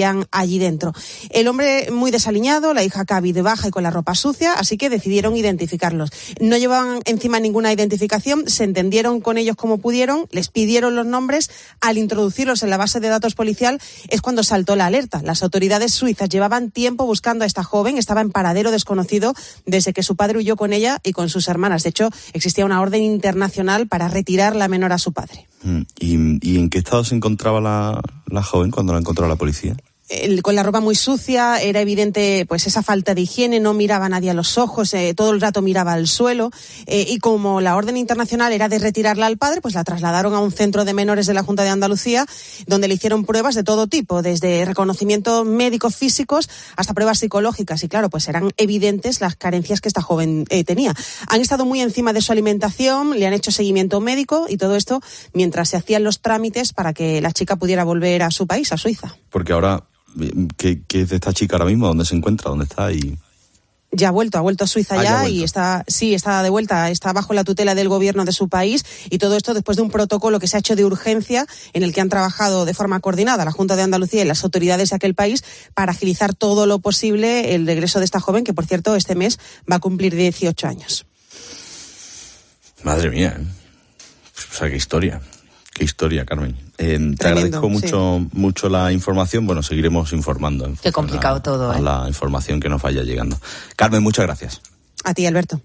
allí dentro. El hombre muy desaliñado, la hija cabizbaja y con la ropa sucia, así que decidieron identificarlos. No llevaban encima ninguna identificación, se entendieron con ellos como pudieron, les pidieron los nombres. Al introducirlos en la base de datos policial es cuando saltó la alerta. Las autoridades suizas llevaban tiempo buscando a esta joven, estaba en paradero desconocido desde que su padre huyó con ella y con sus hermanas. De hecho, existía una orden internacional para retirar la menor a su padre. ¿Y en qué estado se encontraba la joven cuando la encontró la policía? Con la ropa muy sucia, era evidente pues esa falta de higiene, no miraba a nadie a los ojos, todo el rato miraba al suelo, y como la orden internacional era de retirarla al padre, pues la trasladaron a un centro de menores de la Junta de Andalucía, donde le hicieron pruebas de todo tipo, desde reconocimientos médicos físicos hasta pruebas psicológicas, y claro, pues eran evidentes las carencias que esta joven tenía. Han estado muy encima de su alimentación, le han hecho seguimiento médico, y todo esto mientras se hacían los trámites para que la chica pudiera volver a su país, a Suiza. Porque ahora, ¿qué es de esta chica ahora mismo? ¿Dónde se encuentra? ¿Dónde está? Ya ha vuelto a Suiza ya y está de vuelta, está bajo la tutela del gobierno de su país, y todo esto después de un protocolo que se ha hecho de urgencia en el que han trabajado de forma coordinada la Junta de Andalucía y las autoridades de aquel país para agilizar todo lo posible el regreso de esta joven, que por cierto este mes va a cumplir 18 años. Madre mía, o sea, qué historia, Carmen. Te agradezco mucho la información. Bueno, seguiremos informando. Qué complicado todo, a la información que nos vaya llegando. Carmen, muchas gracias. A ti, Alberto.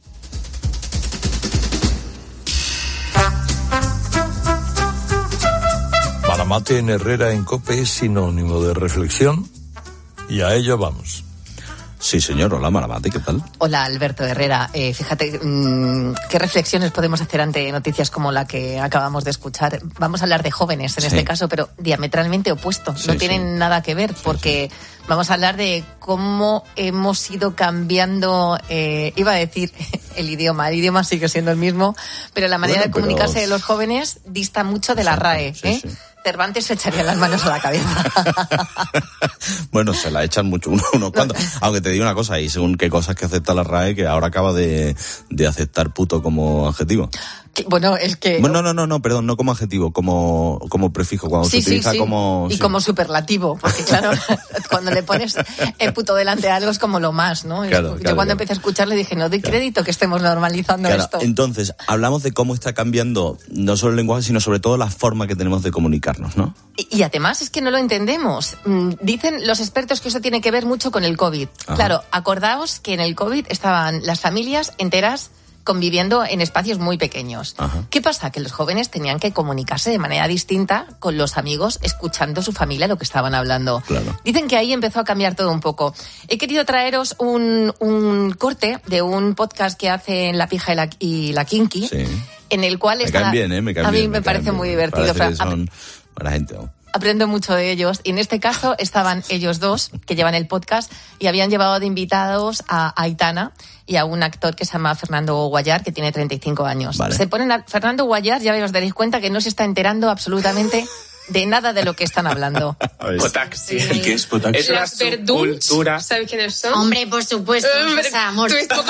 Malamate en Herrera en COPE es sinónimo de reflexión, y a ello vamos. Sí, señor. Hola, Malamate, ¿qué tal? Hola, Alberto Herrera. Fíjate, ¿qué reflexiones podemos hacer ante noticias como la que acabamos de escuchar? Vamos a hablar de jóvenes en este caso, pero diametralmente opuestos. No tienen nada que ver, porque vamos a hablar de cómo hemos ido cambiando, iba a decir el idioma sigue siendo el mismo, pero la manera de comunicarse de los jóvenes dista mucho de la RAE, ¿eh? Cervantes se echaría las manos a la cabeza. Bueno, se la echan mucho unos cuantos. Aunque te digo una cosa, y según qué cosas que acepta la RAE, que ahora acaba de aceptar puto como adjetivo. Bueno, es que... Bueno, no, perdón, no como adjetivo, como prefijo, cuando se utiliza como... Y como superlativo, porque claro, cuando le pones el puto delante de algo es como lo más, ¿no? Yo cuando empecé a escucharle dije, no doy crédito que estemos normalizando esto. Entonces, hablamos de cómo está cambiando no solo el lenguaje, sino sobre todo la forma que tenemos de comunicarnos, ¿no? Y además es que no lo entendemos. Dicen los expertos que eso tiene que ver mucho con el COVID. Ajá. Claro, acordaos que en el COVID estaban las familias enteras conviviendo en espacios muy pequeños. Ajá. ¿Qué pasa? Que los jóvenes tenían que comunicarse de manera distinta con los amigos, escuchando su familia lo que estaban hablando. Claro. Dicen que ahí empezó a cambiar todo un poco. He querido traeros un corte de un podcast que hacen La Pija y la Kinky, en el cual me caen bien, a mí me parece muy divertido. Son buena gente, ¿no? Aprendo mucho de ellos, y en este caso estaban ellos dos, que llevan el podcast, y habían llevado de invitados a Aitana y a un actor que se llama Fernando Guayar, que tiene 35 años. Vale. Se ponen a Fernando Guayar, ya os daréis cuenta que no se está enterando absolutamente de nada de lo que están hablando. Potaxi. ¿Qué es Potaxi? Es una subcultura. ¿Sabes quiénes son? Hombre, por supuesto. O sea, amor. Estás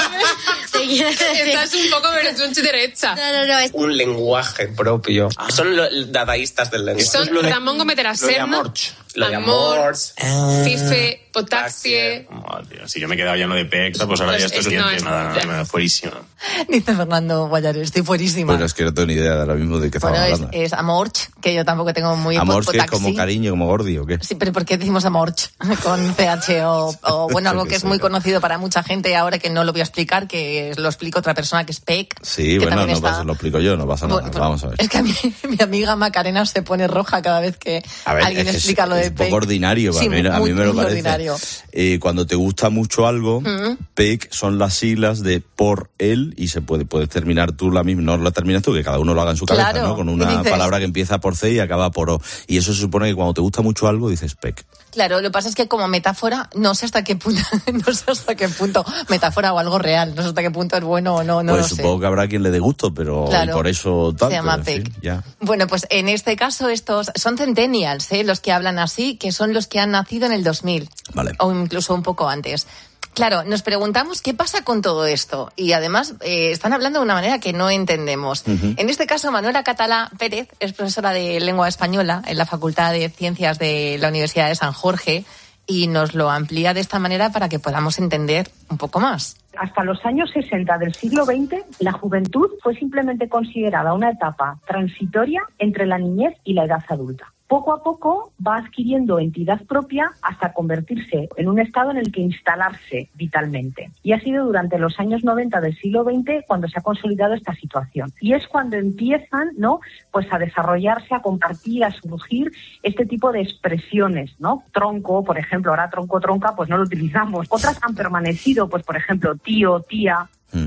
un poco Verdunch derecha. No. Es un lenguaje propio. Son los dadaístas del lenguaje. Son Ramón Gómez de la Serna. Lo de Amor. Fife, Potaxi. Oh, Dios, si yo me he quedado lleno de pecs, pues ahora ya esto es dientes. Nada, fuerísimo. Dice Fernando Guayar, estoy fuerísima. Bueno, es que no tengo ni idea de ahora mismo de qué estamos hablando. Es Amorch, que yo tampoco tengo muy... Amorch, que es como cariño, como gordi, ¿o qué? Sí, pero ¿por qué decimos Amorch con PH o bueno, algo que es muy conocido para mucha gente ahora, que no lo voy a explicar, que lo explica otra persona, que es Peck? Sí, que bueno, lo explico yo, no pasa nada. Vamos a ver. Es que a mí, mi amiga Macarena se pone roja cada vez que alguien explica lo de Peck. Es un poco ordinario, sí, a mí me lo parece. Ordinario. Cuando te gusta mucho algo, Peck son las siglas de por él, y puedes terminar tú la misma, no la terminas tú, que cada uno lo haga en su cabeza, ¿no? Con una palabra que empieza por C y acaba por O. Y eso se supone que cuando te gusta mucho algo dices Peck. Claro, lo que pasa es que como metáfora, no sé hasta qué punto, metáfora o algo real, no sé hasta qué punto es bueno o no, pues lo sé. Supongo que habrá quien le dé gusto, pero claro, por eso tanto. Se llama Peck. En fin, ya. Bueno, pues en este caso estos son centennials, los que hablan así, que son los que han nacido en el 2000. Vale. O incluso un poco antes. Claro, nos preguntamos qué pasa con todo esto, y además están hablando de una manera que no entendemos. Uh-huh. En este caso, Manuela Catalá Pérez es profesora de lengua española en la Facultad de Ciencias de la Universidad de San Jorge. y nos lo amplía de esta manera para que podamos entender un poco más. Hasta los años 60 del siglo XX, la juventud fue simplemente considerada una etapa transitoria entre la niñez y la edad adulta. Poco a poco va adquiriendo entidad propia hasta convertirse en un estado en el que instalarse vitalmente. Y ha sido durante los años 90 del siglo XX cuando se ha consolidado esta situación. Y es cuando empiezan, ¿no?, pues a desarrollarse, a compartir, a surgir este tipo de expresiones, ¿no? Tronco, por ejemplo, ahora tronco, tronca, pues no lo utilizamos. Otras han permanecido, pues por ejemplo, tío, tía.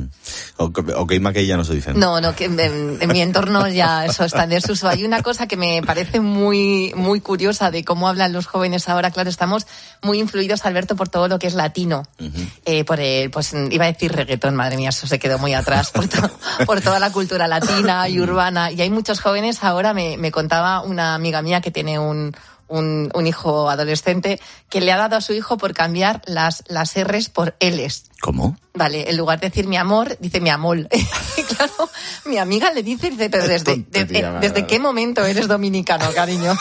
Ok, Mackey ya no se dice. No, que en mi entorno ya eso está en desuso. Hay una cosa que me parece muy, muy curiosa de cómo hablan los jóvenes ahora. Claro, estamos muy influidos, Alberto, por todo lo que es latino. Por el, pues iba a decir reggaetón, madre mía, eso se quedó muy atrás. Por toda la cultura latina y urbana. Y hay muchos jóvenes ahora, me contaba una amiga mía que tiene un hijo adolescente, que le ha dado a su hijo por cambiar las R's por L's. ¿Cómo? Vale, en lugar de decir mi amor, dice mi amor. Claro, mi amiga le dice, pero ¿desde qué momento eres dominicano, cariño?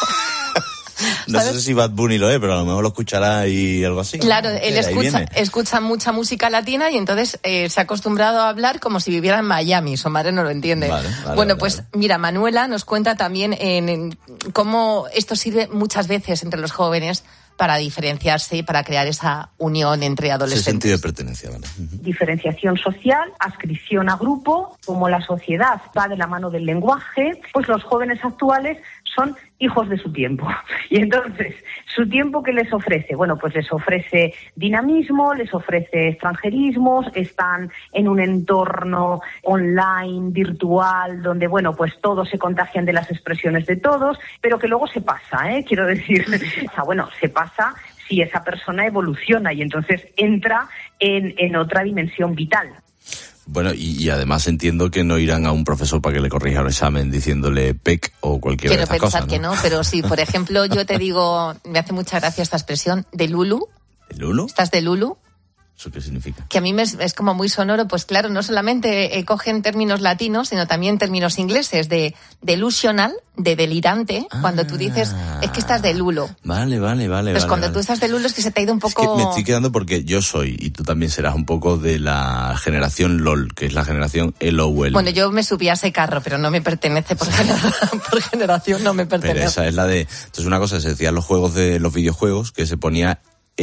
No sé si Bad Bunny lo es, pero a lo mejor lo escuchará y algo así. Claro, él escucha mucha música latina y entonces se ha acostumbrado a hablar como si viviera en Miami. Su madre no lo entiende. Vale, pues mira, Manuela nos cuenta también en cómo esto sirve muchas veces entre los jóvenes para diferenciarse y para crear esa unión entre adolescentes. Ese sentido de pertenencia, ¿vale? Diferenciación social, adscripción a grupo, como la sociedad va de la mano del lenguaje, pues los jóvenes actuales son hijos de su tiempo. Y entonces, ¿su tiempo qué les ofrece? Bueno, pues les ofrece dinamismo, les ofrece extranjerismos, están en un entorno online, virtual, donde, bueno, pues todos se contagian de las expresiones de todos, pero que luego se pasa, quiero decir, bueno, se pasa si esa persona evoluciona y entonces entra en otra dimensión vital. Bueno, y además entiendo que no irán a un profesor para que le corrija el examen diciéndole PEC o cualquier de estas cosas, ¿no? Quiero pensar que no, pero sí, por ejemplo, yo te digo, me hace mucha gracia esta expresión de Lulu. ¿De Lulu? ¿Estás de Lulu? ¿Eso qué significa? Que a mí es como muy sonoro, pues claro, no solamente cogen términos latinos, sino también términos ingleses, de delusional, de delirante, cuando tú dices, es que estás de lulo. Vale. Pues cuando tú estás de lulo es que se te ha ido un poco... Es que me estoy quedando porque yo soy, y tú también serás un poco de la generación LOL, que es la generación LOL. Bueno, yo me subí a ese carro, pero no me pertenece por generación, no me pertenece. Pero esa es la de... Entonces una cosa, se decía en los videojuegos, que se ponía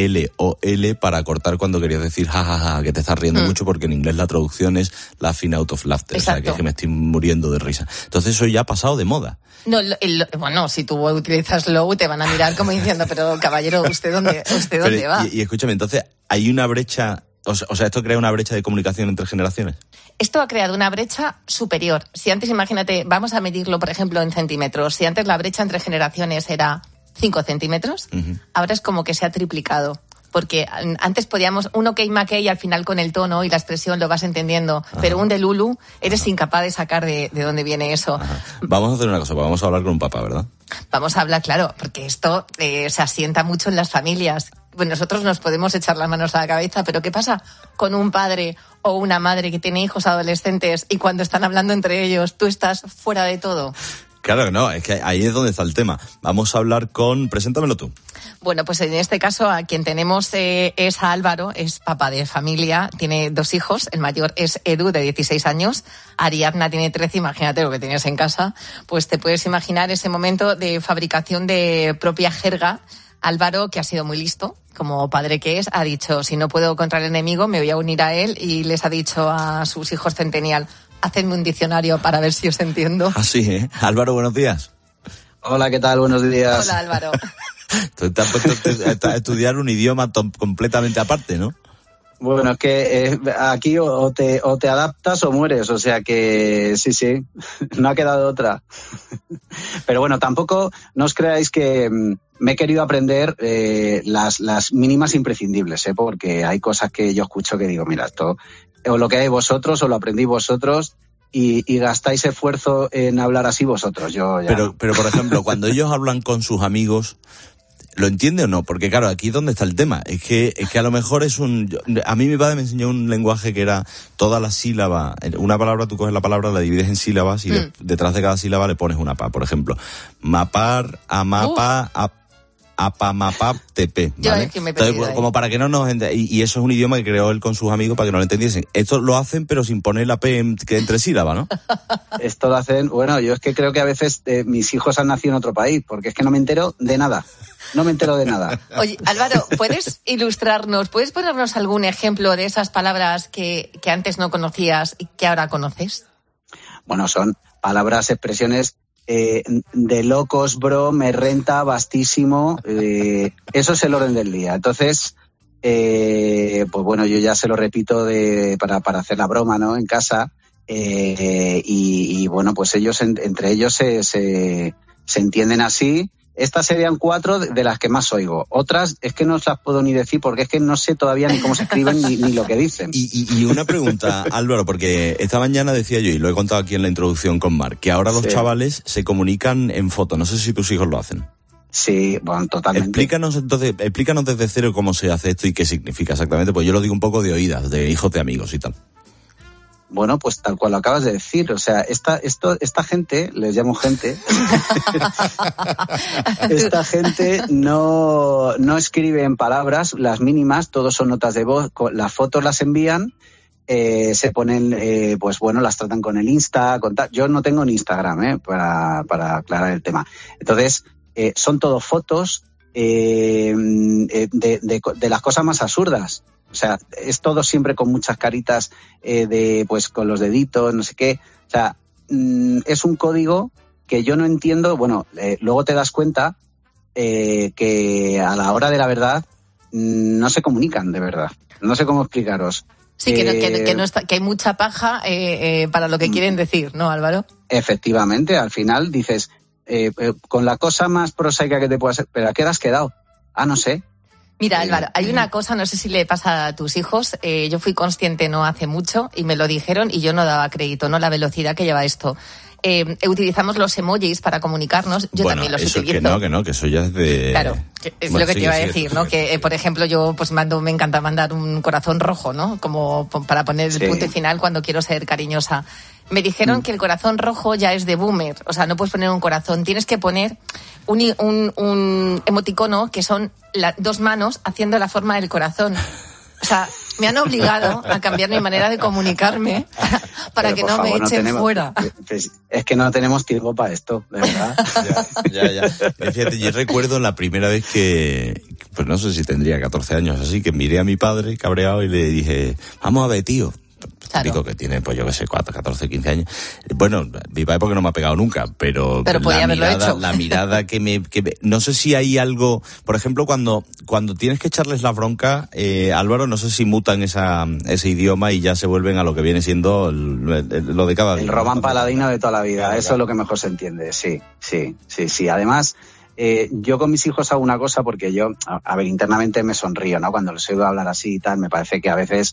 LOL para cortar cuando querías decir jajaja, que te estás riendo mucho, porque en inglés la traducción es laughing out of laughter. Exacto. O sea, que es que me estoy muriendo de risa. Entonces eso ya ha pasado de moda. No, bueno, si tú utilizas low te van a mirar como diciendo, pero caballero, ¿usted dónde va? Y escúchame, entonces, ¿hay una brecha, o sea, esto crea una brecha de comunicación entre generaciones? Esto ha creado una brecha superior. Si antes, imagínate, vamos a medirlo, por ejemplo, en centímetros. Si antes la brecha entre generaciones era 5 centímetros, ahora es como que se ha triplicado. Porque antes podíamos, un ok Mackey al final con el tono y la expresión lo vas entendiendo, pero un de Lulu eres incapaz de sacar de dónde viene eso. Ajá. Vamos a hacer una cosa, vamos a hablar con un papá, ¿verdad? Vamos a hablar, claro, porque esto se asienta mucho en las familias. Bueno, nosotros nos podemos echar las manos a la cabeza, pero ¿qué pasa con un padre o una madre que tiene hijos adolescentes y cuando están hablando entre ellos tú estás fuera de todo? Claro que no, es que ahí es donde está el tema. Vamos a hablar preséntamelo tú. Bueno, pues en este caso a quien tenemos es a Álvaro, es papá de familia, tiene 2 hijos, el mayor es Edu, de 16 años, Ariadna tiene 13, imagínate lo que tenías en casa, pues te puedes imaginar ese momento de fabricación de propia jerga. Álvaro, que ha sido muy listo, como padre que es, ha dicho, si no puedo contra el enemigo, me voy a unir a él, y les ha dicho a sus hijos centennial, hacedme un diccionario para ver si os entiendo. Así, ¿eh? Álvaro, buenos días. Hola, ¿qué tal? Buenos días. Hola, Álvaro. Tú te has puesto a estudiar un idioma completamente aparte, ¿no? Bueno, es que aquí o te adaptas o mueres, o sea que sí, no ha quedado otra. Pero bueno, tampoco no os creáis que me he querido aprender las mínimas imprescindibles, porque hay cosas que yo escucho que digo, mira, esto o lo que hay vosotros o lo aprendí vosotros y gastáis esfuerzo en hablar así vosotros. Yo ya... Pero por ejemplo, cuando ellos hablan con sus amigos, ¿lo entiende o no? Porque claro, aquí es donde está el tema. Es que a lo mejor a mí mi padre me enseñó un lenguaje que era toda la sílaba. Una palabra, tú coges la palabra, la divides en sílabas y detrás de cada sílaba le pones una pa. Por ejemplo, mapar, amapa, apamapaptepe, ¿vale? Entonces, como para que no nos... Y eso es un idioma que creó él con sus amigos para que no lo entendiesen. Esto lo hacen, pero sin poner la P entre sílabas, ¿no? Esto lo hacen... Bueno, yo es que creo que a veces mis hijos han nacido en otro país, porque es que no me entero de nada. No me entero de nada. Oye, Álvaro, ¿puedes ilustrarnos, puedes ponernos algún ejemplo de esas palabras que antes no conocías y que ahora conoces? Bueno, son palabras, expresiones de locos, bro, me renta, vastísimo. Eso es el orden del día. Entonces, pues bueno, yo ya se lo repito para hacer la broma, ¿no? En casa. Y bueno, pues ellos, entre ellos se entienden así. Estas serían 4 de las que más oigo. Otras es que no os las puedo ni decir porque es que no sé todavía ni cómo se escriben ni lo que dicen. Y una pregunta, Álvaro, porque esta mañana decía yo, y lo he contado aquí en la introducción con Mar, que ahora los chavales se comunican en foto. No sé si tus hijos lo hacen. Sí, bueno, totalmente. Explícanos desde cero cómo se hace esto y qué significa exactamente, pues yo lo digo un poco de oídas, de hijos de amigos y tal. Bueno, pues tal cual lo acabas de decir, o sea, esta gente, les llamo gente, esta gente no escribe en palabras las mínimas, todos son notas de voz, las fotos las envían, se ponen, pues bueno, las tratan con el Insta, yo no tengo ni Instagram, para aclarar el tema. Entonces, son todo fotos de las cosas más absurdas. O sea, es todo siempre con muchas caritas pues con los deditos, no sé qué. O sea, es un código que yo no entiendo. Bueno, luego te das cuenta que a la hora de la verdad no se comunican de verdad. No sé cómo explicaros. Sí, que hay mucha paja para lo que quieren decir, ¿no, Álvaro? Efectivamente, al final dices, con la cosa más prosaica que te pueda hacer, ¿pero a qué te has quedado? Ah, no sé. Mira, Álvaro, hay una cosa, no sé si le pasa a tus hijos, yo fui consciente no hace mucho y me lo dijeron y yo no daba crédito, ¿no? La velocidad que lleva esto. Utilizamos los emojis para comunicarnos, yo también los utilizo. Que eso ya es de... Claro, es lo que te iba a decir, ¿no? Que, por ejemplo, yo pues me encanta mandar un corazón rojo, ¿no? Como para poner el punto y final cuando quiero ser cariñosa. Me dijeron que el corazón rojo ya es de boomer, o sea, no puedes poner un corazón, tienes que poner un emoticono que son 2 manos haciendo la forma del corazón. O sea, me han obligado a cambiar mi manera de comunicarme para que no me echen fuera. Es que no tenemos tiempo para esto, de verdad. Ya. Fíjate, yo recuerdo la primera vez que, pues no sé si tendría 14 años, así que miré a mi padre cabreado y le dije, vamos a ver, tío. Típico que tiene, pues yo qué sé, 14, 15 años. Bueno, mi padre porque no me ha pegado nunca, pero la mirada que me... No sé si hay algo... Por ejemplo, cuando tienes que echarles la bronca, Álvaro, no sé si mutan ese idioma y ya se vuelven a lo que viene siendo lo de cada día. El Román Paladino de toda la vida, eso es lo que mejor se entiende, sí. Además... yo con mis hijos hago una cosa porque yo, a ver, internamente me sonrío, ¿no? Cuando les oigo hablar así y tal, me parece que a veces,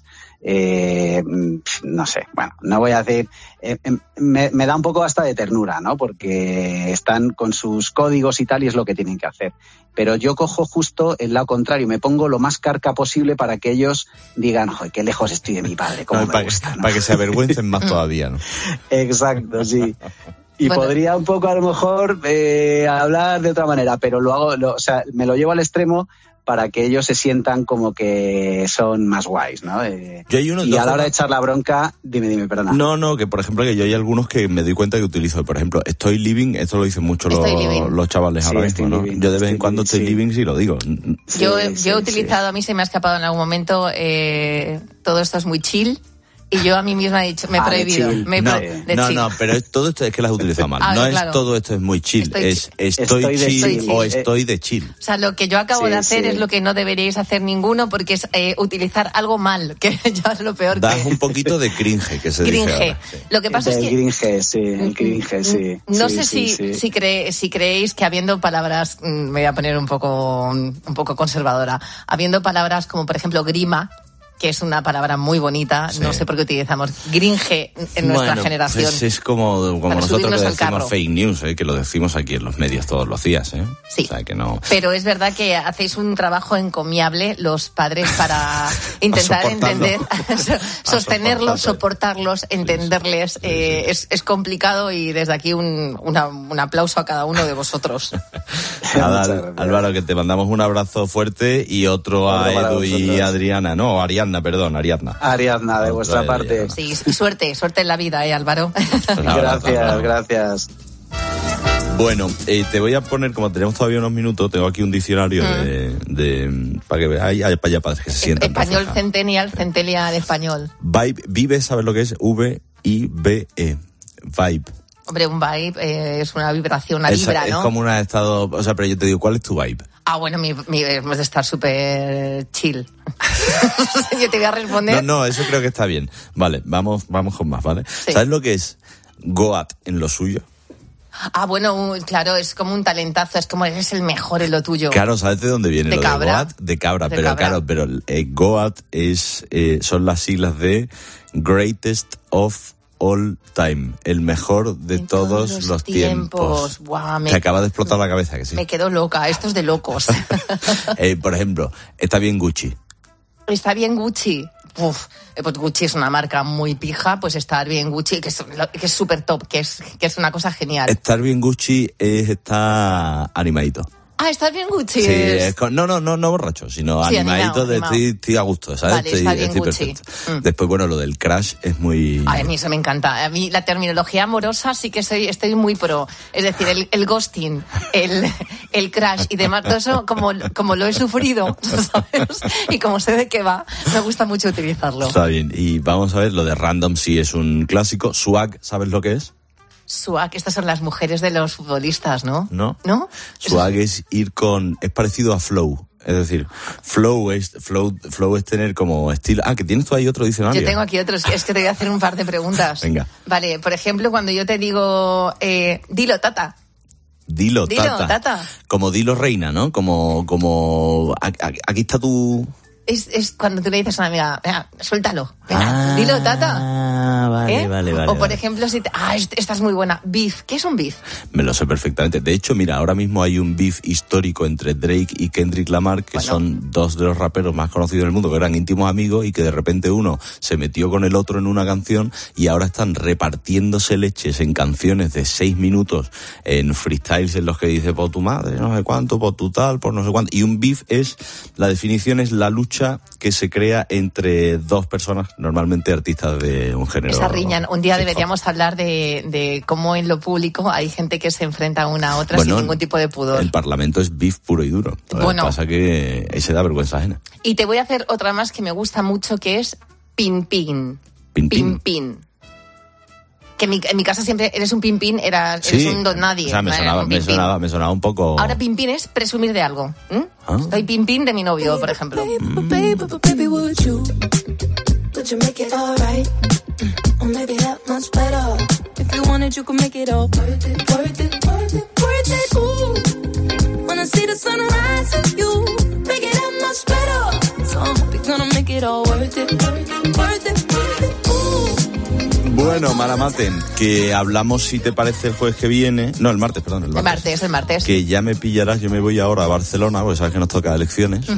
no sé, bueno, no voy a decir, me da un poco hasta de ternura, ¿no? Porque están con sus códigos y tal y es lo que tienen que hacer. Pero yo cojo justo el lado contrario, me pongo lo más carca posible para que ellos digan, joder, qué lejos estoy de mi padre, cómo me gusta, ¿no? Para que se avergüencen más todavía, ¿no? Exacto, sí. Y podría un poco a lo mejor hablar de otra manera, pero o sea, me lo llevo al extremo para que ellos se sientan como que son más guays, ¿no? Y a la hora de echar la bronca, dime, perdona. No, que por ejemplo que yo hay algunos que me doy cuenta que utilizo. Por ejemplo, estoy living, esto lo dicen mucho los chavales ahora mismo, ¿no? Yo de vez en cuando estoy living, sí lo digo. Yo he utilizado, a mí se me ha escapado en algún momento, todo esto es muy chill. Y yo a mí misma he dicho, me he prohibido. No, pero todo esto es que las has utilizado mal. Es todo esto es muy chill. Estoy chill o estoy de chill. O sea, lo que yo acabo de hacer es lo que no deberíais hacer ninguno porque es utilizar algo mal, que ya es lo peor. Das un poquito de cringe, que se dice ahora. Lo que pasa es que... El cringe, sí. No sé si creéis que habiendo palabras, me voy a poner un poco conservadora, habiendo palabras como por ejemplo grima, que es una palabra muy bonita, Sí. no sé por qué utilizamos gringe en nuestra generación. Pues es como Para nosotros subirnos que al decimos carro. fake news, que lo decimos aquí en los medios todos los días. Sí. O sea, que no... Pero es verdad que hacéis un trabajo encomiable los padres para intentar soportarlo. entender, sostenerlos, soportarlos, entenderles. Es complicado y desde aquí un aplauso a cada uno de vosotros. Nada, Álvaro, que te mandamos un abrazo fuerte y otro a Otro para Edu y vosotros. Adriana. No, Ariadna, perdón, Ariadna. Ariadna, de Otra vuestra de parte. ella. Sí, y suerte en la vida, Álvaro. Gracias. Bueno, te voy a poner, como tenemos todavía unos minutos, tengo aquí un diccionario para que veáis, para que se sientan. Español centennial español. Vibe, ¿sabes lo que es? V-I-B-E. Vibe. Hombre, un vibe es una vibración, una vibra, ¿no? Es como un estado, o sea, pero yo te digo, ¿cuál es tu vibe? Ah, bueno, hemos de estar súper chill. Yo te voy a responder. No, eso creo que está bien. Vale, vamos con más, ¿vale? Sí. ¿Sabes lo que es Goat en lo suyo? Ah, bueno, claro, es como un talentazo, es como eres el mejor en lo tuyo. Claro, ¿sabes de dónde viene ¿De lo cabra? de Goat? De cabra, De pero cabra. claro, pero Goat son las siglas de Greatest of All Time, el mejor de todos los tiempos. Buah, Te acaba de explotar la cabeza, que sí. Me quedo loca, esto es de locos. Por ejemplo, está bien Gucci. Está bien Gucci. Uf, pues Gucci es una marca muy pija, pues estar bien Gucci, que es súper top, que es una cosa genial. Estar bien Gucci está animadito. Ah, estar bien Gucci. Sí, no borracho, sino Sí, animadito, animado. estoy a gusto, ¿sabes? Vale, está bien Gucci. perfecto. Después, bueno, lo del crash es muy... Ay, a mí eso me encanta. A mí la terminología amorosa sí que estoy muy pro. Es decir, el ghosting, el crash y demás, todo eso como lo he sufrido, ¿sabes? Y como sé de qué va, me gusta mucho utilizarlo. Está bien, y vamos a ver, lo de random sí es un clásico. Swag, ¿sabes lo que es? Swag, estas son las mujeres de los futbolistas, ¿no? ¿No? ¿No? Swag es es parecido a flow. Es decir, flow es tener como estilo... Ah, que tienes tú ahí otro diccionario. Yo tengo aquí otros, es que te voy a hacer un par de preguntas. Venga. Vale, por ejemplo, cuando yo te digo, dilo, tata. Dilo, tata. Como dilo, reina, ¿no? Como aquí está tu... Es cuando tú le dices a una amiga, venga, suéltalo, venga, dilo, tata. Ah, vale. O por ejemplo, si esta es muy buena, beef. ¿Qué es un beef? Me lo sé perfectamente. De hecho, mira, ahora mismo hay un beef histórico entre Drake y Kendrick Lamar, que son dos de los raperos más conocidos del mundo, que eran íntimos amigos y que de repente uno se metió con el otro en una canción y ahora están repartiéndose leches en canciones de 6 minutos, en freestyles en los que dice por tu madre, no sé cuánto, por tu tal, por no sé cuánto. Y un beef la definición es la lucha que se crea entre dos personas, normalmente artistas de un género. Esa riña. Un día deberíamos hablar de cómo en lo público hay gente que se enfrenta una a otra sin ningún tipo de pudor. El Parlamento es beef puro y duro. Lo que pasa que ahí se da vergüenza ajena. Y te voy a hacer otra más que me gusta mucho, que es pin-pin. Pin-pin. Que en mi casa siempre eres un pin-pin, eres un don nadie. O sea, me sonaba un poco... Ahora pin-pin es presumir de algo. Estoy pin-pin de mi novio, por ejemplo. Baby, would you make it alright? Or maybe that much better. If you wanted, you could make it all worth it, worth it, worth it, worth it. Ooh, when I see the sunrise and you make it that much better. So I hope you're gonna make it all worth it, worth it, worth it, worth it. Ooh. Bueno, Maramate, que hablamos, si te parece, el jueves que viene. No, el martes, perdón. El martes. Que ya me pillarás, yo me voy ahora a Barcelona, porque sabes que nos toca elecciones.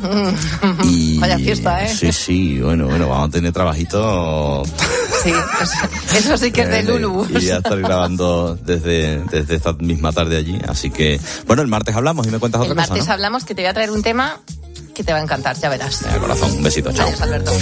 Y... Vaya fiesta, ¿eh? Sí, bueno, vamos a tener trabajito. Sí, eso sí que es de Lulu. Y ya estar grabando desde esta misma tarde allí. Así que, bueno, el martes hablamos y me cuentas otra cosa, ¿no? El martes hablamos, que te voy a traer un tema que te va a encantar, ya verás. Corazón, un besito, chao. Adiós, Alberto.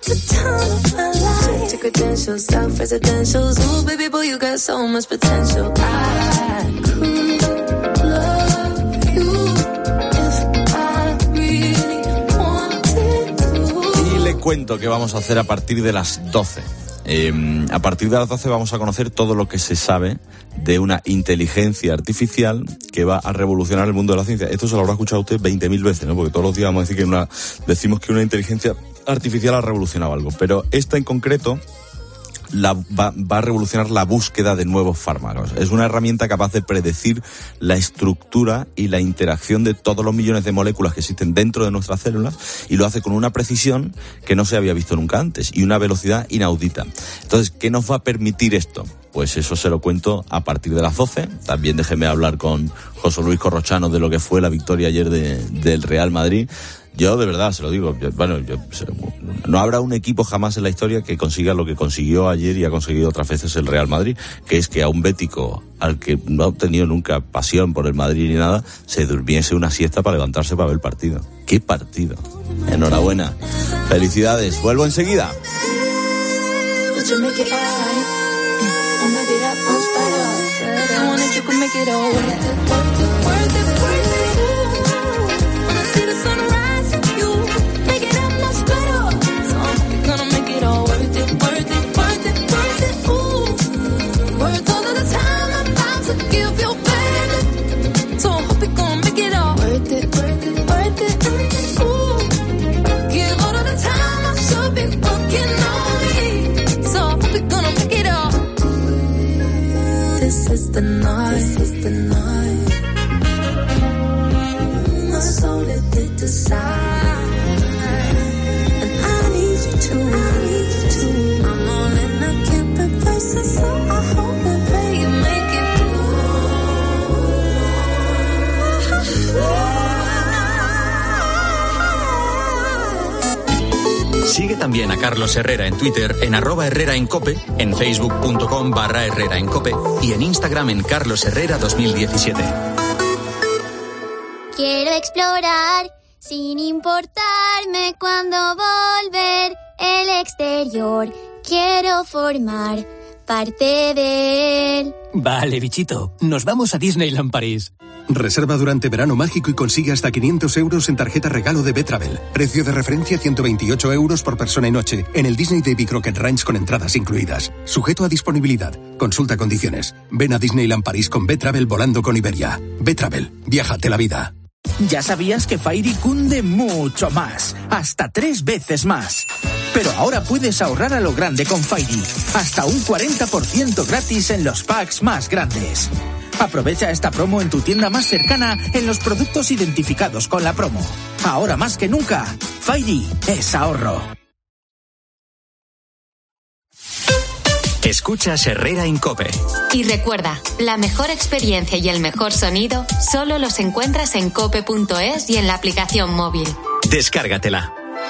Credentials, South residentials. Ooh, baby boy, you got so much potential. I could love you if I really wanted to. Y le cuento que vamos a hacer a partir de las 12. A partir de las 12 vamos a conocer todo lo que se sabe de una inteligencia artificial que va a revolucionar el mundo de la ciencia. Esto se lo habrá escuchado usted 20.000 veces, ¿no? Porque todos los días vamos a decir decimos que una inteligencia artificial ha revolucionado algo. Pero esta en concreto va a revolucionar la búsqueda de nuevos fármacos. Es una herramienta capaz de predecir la estructura y la interacción de todos los millones de moléculas que existen dentro de nuestras células, y lo hace con una precisión que no se había visto nunca antes y una velocidad inaudita. Entonces, ¿qué nos va a permitir esto? Pues eso se lo cuento a partir de las 12. También déjeme hablar con José Luis Corrochano de lo que fue la victoria ayer del Real Madrid. Yo de verdad se lo digo, no habrá un equipo jamás en la historia que consiga lo que consiguió ayer y ha conseguido otras veces el Real Madrid, que es que a un bético al que no ha tenido nunca pasión por el Madrid ni nada, se durmiese una siesta para levantarse para ver el partido. ¡Qué partido! Enhorabuena. Felicidades. Vuelvo enseguida. This is the night. This is the night. My soul it decide, and I need you to. I need you to. I'm all in, I can't reverse it, so I hope and pray you make it through. Sigue también a Carlos Herrera en Twitter en @HerreraEnCope, en facebook.com/HerreraEnCope y en Instagram en carlosherrera2017. Quiero explorar sin importarme cuándo volver el exterior. Quiero formar parte de él. Vale, bichito, nos vamos a Disneyland París. Reserva durante verano mágico y consigue hasta 500 euros en tarjeta regalo de Betravel. Precio de referencia 128 euros por persona y noche en el Disney Davy Crockett Ranch con entradas incluidas. Sujeto a disponibilidad. Consulta condiciones. Ven a Disneyland París con Betravel volando con Iberia. Betravel, viájate la vida. ¿Ya sabías que Fairy cunde mucho más? Hasta 3 veces más. Pero ahora puedes ahorrar a lo grande con Fairy. Hasta un 40% gratis en los packs más grandes. Aprovecha esta promo en tu tienda más cercana en los productos identificados con la promo. Ahora más que nunca, Fairy es ahorro. Escuchas Herrera en COPE. Y recuerda, la mejor experiencia y el mejor sonido solo los encuentras en cope.es y en la aplicación móvil. Descárgatela.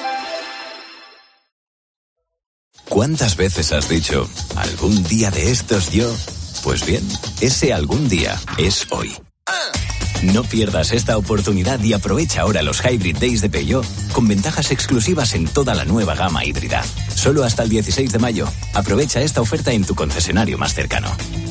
¿Cuántas veces has dicho, algún día de estos yo? Pues bien, ese algún día es hoy. No pierdas esta oportunidad y aprovecha ahora los Hybrid Days de Peugeot con ventajas exclusivas en toda la nueva gama híbrida. Solo hasta el 16 de mayo. Aprovecha esta oferta en tu concesionario más cercano.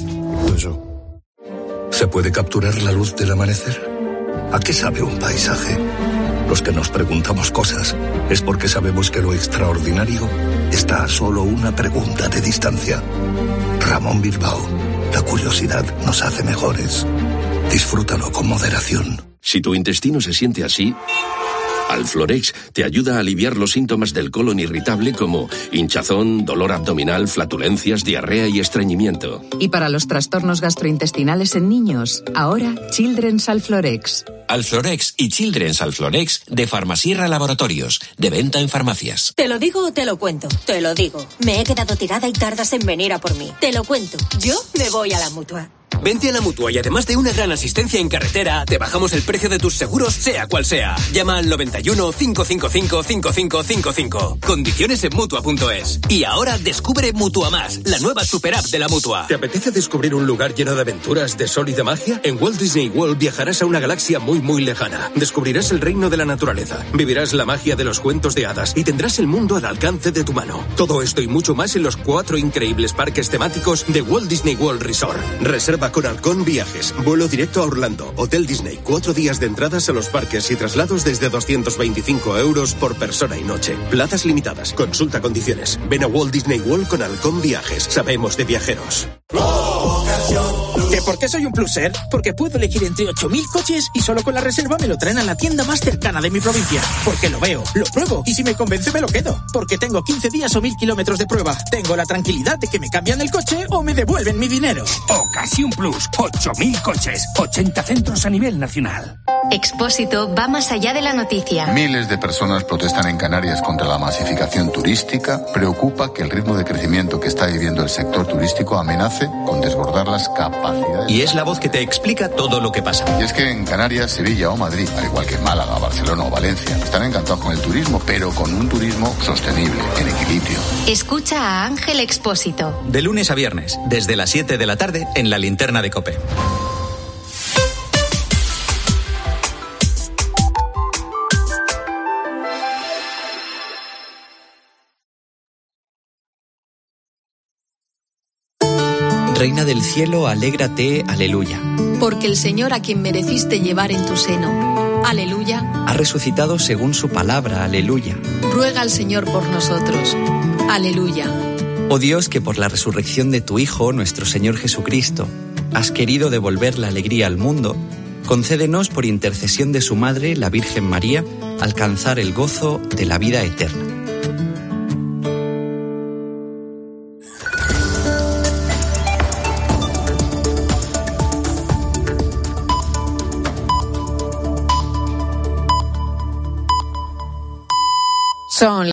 ¿Se puede capturar la luz del amanecer? ¿A qué sabe un paisaje? Los que nos preguntamos cosas es porque sabemos que lo extraordinario está a solo una pregunta de distancia. Ramón Bilbao. La curiosidad nos hace mejores. Disfrútalo con moderación. Si tu intestino se siente así, Alflorex te ayuda a aliviar los síntomas del colon irritable como hinchazón, dolor abdominal, flatulencias, diarrea y estreñimiento. Y para los trastornos gastrointestinales en niños, ahora Children's Alflorex. Alflorex y Children's Alflorex de Farmasierra Laboratorios, de venta en farmacias. ¿Te lo digo o te lo cuento? Te lo digo. Me he quedado tirada y tardas en venir a por mí. Te lo cuento. Yo me voy a la Mutua. Vente a la Mutua y además de una gran asistencia en carretera, te bajamos el precio de tus seguros sea cual sea. Llama al 91 555 5555. Condiciones en Mutua.es. Y ahora descubre Mutua Más, la nueva super app de la Mutua. ¿Te apetece descubrir un lugar lleno de aventuras, de sol y de magia? En Walt Disney World viajarás a una galaxia muy muy lejana. Descubrirás el reino de la naturaleza, vivirás la magia de los cuentos de hadas y tendrás el mundo al alcance de tu mano. Todo esto y mucho más en los 4 increíbles parques temáticos de Walt Disney World Resort. Reserva con Halcón Viajes. Vuelo directo a Orlando. Hotel Disney. 4 días de entradas a los parques y traslados desde 225 euros por persona y noche. Plazas limitadas. Consulta condiciones. Ven a Walt Disney World con Halcón Viajes. Sabemos de viajeros. ¿Que por qué soy un pluser? Porque puedo elegir entre 8.000 coches y solo con la reserva me lo traen a la tienda más cercana de mi provincia. Porque lo veo, lo pruebo y si me convence me lo quedo. Porque tengo 15 días o 1.000 kilómetros de prueba. Tengo la tranquilidad de que me cambian el coche o me devuelven mi dinero. Ocasión Plus, 8.000 coches, 80 centros a nivel nacional. Expósito va más allá de la noticia. Miles de personas protestan en Canarias contra la masificación turística. Preocupa que el ritmo de crecimiento que está viviendo el sector turístico amenace con desbordar las capacidades. Y es la voz que te explica todo lo que pasa. Y es que en Canarias, Sevilla o Madrid, al igual que Málaga, Barcelona o Valencia, están encantados con el turismo, pero con un turismo sostenible, en equilibrio. Escucha a Ángel Expósito. De lunes a viernes, desde las 7 de la tarde, en la linterna de COPE. Reina del cielo, alégrate, aleluya. Porque el Señor a quien mereciste llevar en tu seno, aleluya, Ha resucitado según su palabra, aleluya. ruega al Señor por nosotros, aleluya. Oh Dios, que por la resurrección de tu Hijo, nuestro Señor Jesucristo, has querido devolver la alegría al mundo, concédenos por intercesión de su Madre, la Virgen María, alcanzar el gozo de la vida eterna. Son